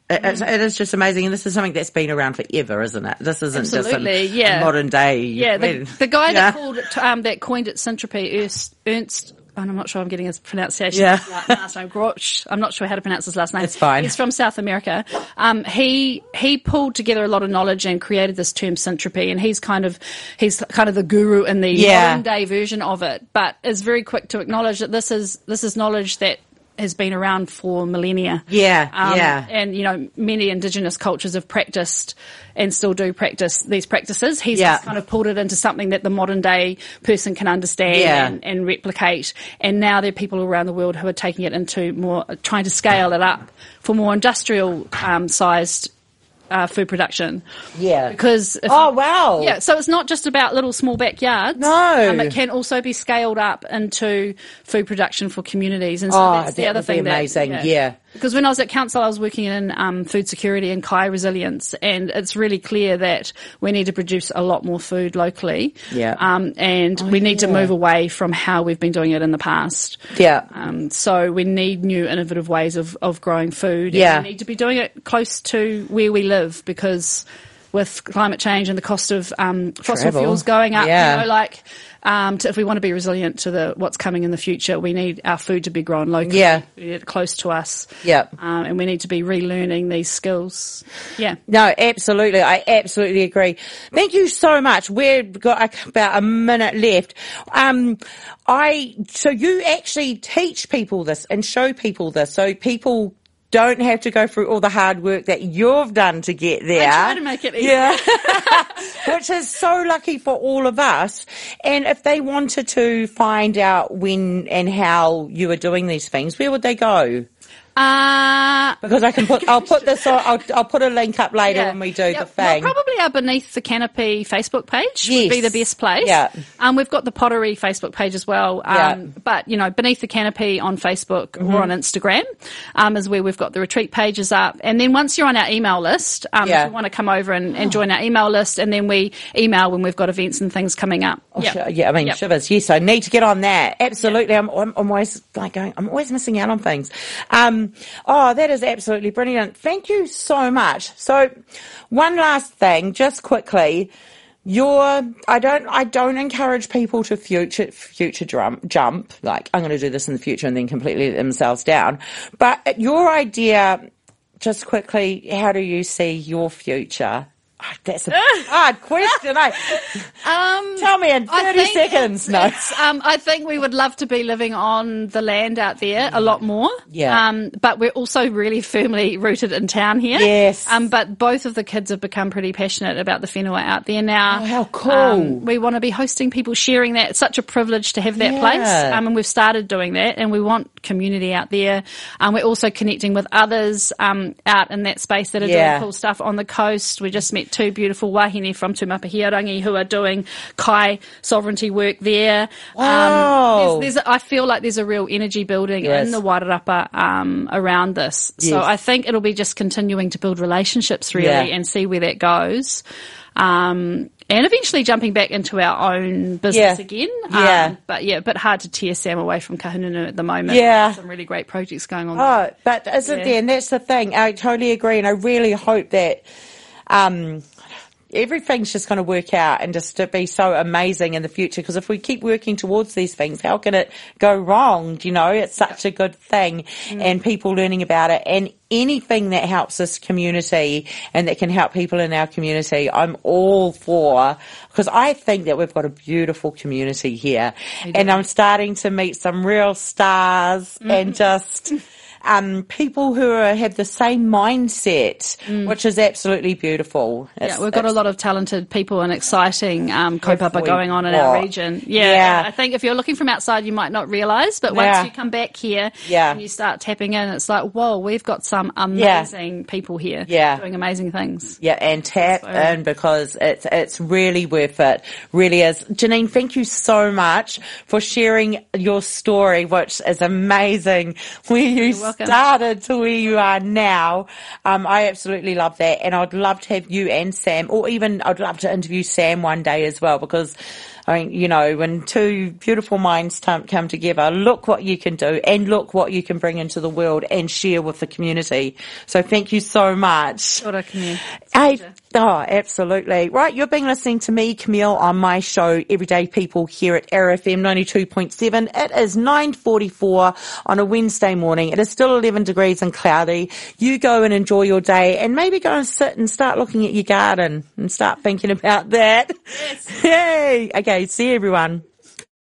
Speaker 2: It, it's, it is just amazing, and this is something that's been around forever, isn't it? This isn't
Speaker 3: Absolutely,
Speaker 2: just a,
Speaker 3: yeah.
Speaker 2: a modern day.
Speaker 3: Yeah, the,
Speaker 2: mean,
Speaker 3: the guy
Speaker 2: yeah.
Speaker 3: that called it, um, that coined it syntropy, Ernst, Ernst and I'm not sure I'm getting his pronunciation.
Speaker 2: Yeah.
Speaker 3: Last name, Groch. I'm not sure how to pronounce his last name.
Speaker 2: It's fine.
Speaker 3: He's from South America. Um, he he pulled together a lot of knowledge and created this term syntropy, and he's kind of he's kind of the guru in the
Speaker 2: Yeah.
Speaker 3: modern day version of it, but is very quick to acknowledge that this is this is knowledge that has been around for millennia.
Speaker 2: Yeah,
Speaker 3: Um,
Speaker 2: yeah.
Speaker 3: And, you know, many indigenous cultures have practiced and still do practice these practices. He's
Speaker 2: Yeah.
Speaker 3: just kind of pulled it into something that the modern day person can understand
Speaker 2: Yeah.
Speaker 3: and, and replicate. And now there are people around the world who are taking it into more, trying to scale it up for more industrial um, sized Uh, food production.
Speaker 2: Yeah.
Speaker 3: Because if,
Speaker 2: Oh, wow.
Speaker 3: yeah, so it's not just about little small backyards.
Speaker 2: No.
Speaker 3: Um, it can also be scaled up into food production for communities. And so
Speaker 2: Oh,
Speaker 3: that's the
Speaker 2: that
Speaker 3: other
Speaker 2: would be
Speaker 3: thing. that-
Speaker 2: amazing. Yeah.
Speaker 3: Because when I was at council, I was working in um, food security and Kai resilience, and it's really clear that we need to produce a lot more food locally.
Speaker 2: Yeah.
Speaker 3: Um, and we need to
Speaker 2: yeah.
Speaker 3: move away from how we've been doing it in the past.
Speaker 2: Yeah.
Speaker 3: Um, so we need new innovative ways of, of growing food.
Speaker 2: Yeah.
Speaker 3: And we need to be doing it close to where we live, because with climate change and the cost of um, fossil
Speaker 2: Travel.
Speaker 3: fuels going up,
Speaker 2: Yeah.
Speaker 3: you know, like um, to, if we want to be resilient to the what's coming in the future, we need our food to be grown locally,
Speaker 2: Yeah.
Speaker 3: we need it close to us.
Speaker 2: Yep.
Speaker 3: Um, and we need to be relearning these skills. Yeah.
Speaker 2: No, absolutely. I absolutely agree. Thank you so much. We've got about a minute left. Um, I, so you actually teach people this and show people this, so people don't have to go through all the hard work that you've done to get there.
Speaker 3: I try to make it easy.
Speaker 2: Yeah. Which is so lucky for all of us. And if they wanted to find out when and how you were doing these things, where would they go?
Speaker 3: Uh,
Speaker 2: Because I can put, I'll put this on, I'll, I'll put a link up later
Speaker 3: yeah.
Speaker 2: when we do
Speaker 3: Yeah,
Speaker 2: the thing.
Speaker 3: Well, probably our Beneath the Canopy Facebook page would be
Speaker 2: Yes.
Speaker 3: the best place.
Speaker 2: Yeah.
Speaker 3: Um, we've got the Pottery Facebook page as well. Um,
Speaker 2: Yeah.
Speaker 3: But, you know, Beneath the Canopy on Facebook
Speaker 2: Mm-hmm.
Speaker 3: or on Instagram um, is where we've got the retreat pages up. And then once you're on our email list, um,
Speaker 2: Yeah.
Speaker 3: if you want to come over and, and join our email list, and then we email when we've got events and things coming up.
Speaker 2: Oh,
Speaker 3: Yeah.
Speaker 2: sure. Yeah, I mean,
Speaker 3: Yep.
Speaker 2: shivers. Yes, I need to get on that. Absolutely. I'm, I'm, I'm always like going, I'm always missing out on things. Um, oh, that is absolutely brilliant. Thank you so much. So one last thing, just quickly. Your, I don't, I don't encourage people to future, future jump, jump, like I'm going to do this in the future and then completely let themselves down. But your idea, just quickly, how do you see your future? Oh, that's a hard question. Eh?
Speaker 3: Um,
Speaker 2: Tell me in
Speaker 3: I
Speaker 2: thirty
Speaker 3: think
Speaker 2: seconds.
Speaker 3: it's-
Speaker 2: No.
Speaker 3: it's, um, I think we would love to be living on the land out there a lot more.
Speaker 2: Yeah.
Speaker 3: Um, but we're also really firmly rooted in town here.
Speaker 2: Yes.
Speaker 3: Um, but both of the kids have become pretty passionate about the whenua out there now.
Speaker 2: Oh, how cool.
Speaker 3: Um, we want to be hosting people, sharing that. It's such a privilege to have that
Speaker 2: Yeah.
Speaker 3: place. Um, and we've started doing that, and we want community out there. Um, we're also connecting with others um, out in that space that are
Speaker 2: Yeah.
Speaker 3: doing cool stuff on the coast. We just met two beautiful wahine from Tumapahiarangi who are doing Kai sovereignty work there.
Speaker 2: Wow.
Speaker 3: Um, there's, there's, I feel like there's a real energy building
Speaker 2: Yes.
Speaker 3: in the Wairarapa um, around this. So
Speaker 2: Yes.
Speaker 3: I think it'll be just continuing to build relationships really
Speaker 2: Yeah.
Speaker 3: and see where that goes. Um, and eventually jumping back into our own business
Speaker 2: Yeah.
Speaker 3: again.
Speaker 2: Yeah.
Speaker 3: Um, but yeah, a bit hard to tear Sam away from Kahununu at the moment.
Speaker 2: Yeah.
Speaker 3: Some really great projects going on.
Speaker 2: Oh, but isn't
Speaker 3: Yeah.
Speaker 2: there? And that's the thing. I totally agree, and I really hope that um, everything's just going to work out and just to be so amazing in the future. Because if we keep working towards these things, how can it go wrong? You know, it's such a good thing,
Speaker 3: Mm.
Speaker 2: and people learning about it, and anything that helps this community and that can help people in our community, I'm all for, because I think that we've got a beautiful community here, and I'm starting to meet some real stars
Speaker 3: Mm-hmm.
Speaker 2: and just um, people who are, have the same mindset, which is absolutely beautiful.
Speaker 3: Yeah,
Speaker 2: It's-
Speaker 3: we've got a
Speaker 2: it's-
Speaker 3: lot of talented people and exciting um, kaupapa
Speaker 2: we
Speaker 3: going on in
Speaker 2: got?
Speaker 3: our region. Yeah,
Speaker 2: Yeah.
Speaker 3: I think if you're looking from outside, you might not realise, but once
Speaker 2: Yeah.
Speaker 3: you come back here
Speaker 2: Yeah.
Speaker 3: and you start tapping in, it's like, whoa, we've got some amazing people here
Speaker 2: Yeah.
Speaker 3: doing amazing things.
Speaker 2: Yeah, and tap
Speaker 3: So-
Speaker 2: in because it's it's really worth it. Really is. Janine, thank you so much for sharing your story, which is amazing. Where you
Speaker 3: welcome.
Speaker 2: started to where you are now. Um, I absolutely love that, and I'd love to have you and Sam, or even I'd love to interview Sam one day as well, because I mean, you know, when two beautiful minds t- come together, look what you can do and look what you can bring into the world and share with the community. So thank you so much.
Speaker 3: Ora, Camille.
Speaker 2: Hey, oh, absolutely. Right, you've been listening to me, Camille, on my show, Everyday People, here at Arrow F M ninety-two point seven. It is nine forty-four on a Wednesday morning. It is still eleven degrees and cloudy. You go and enjoy your day and maybe go and sit and start looking at your garden and start thinking about that.
Speaker 3: Yes.
Speaker 2: Hey, okay, see you everyone.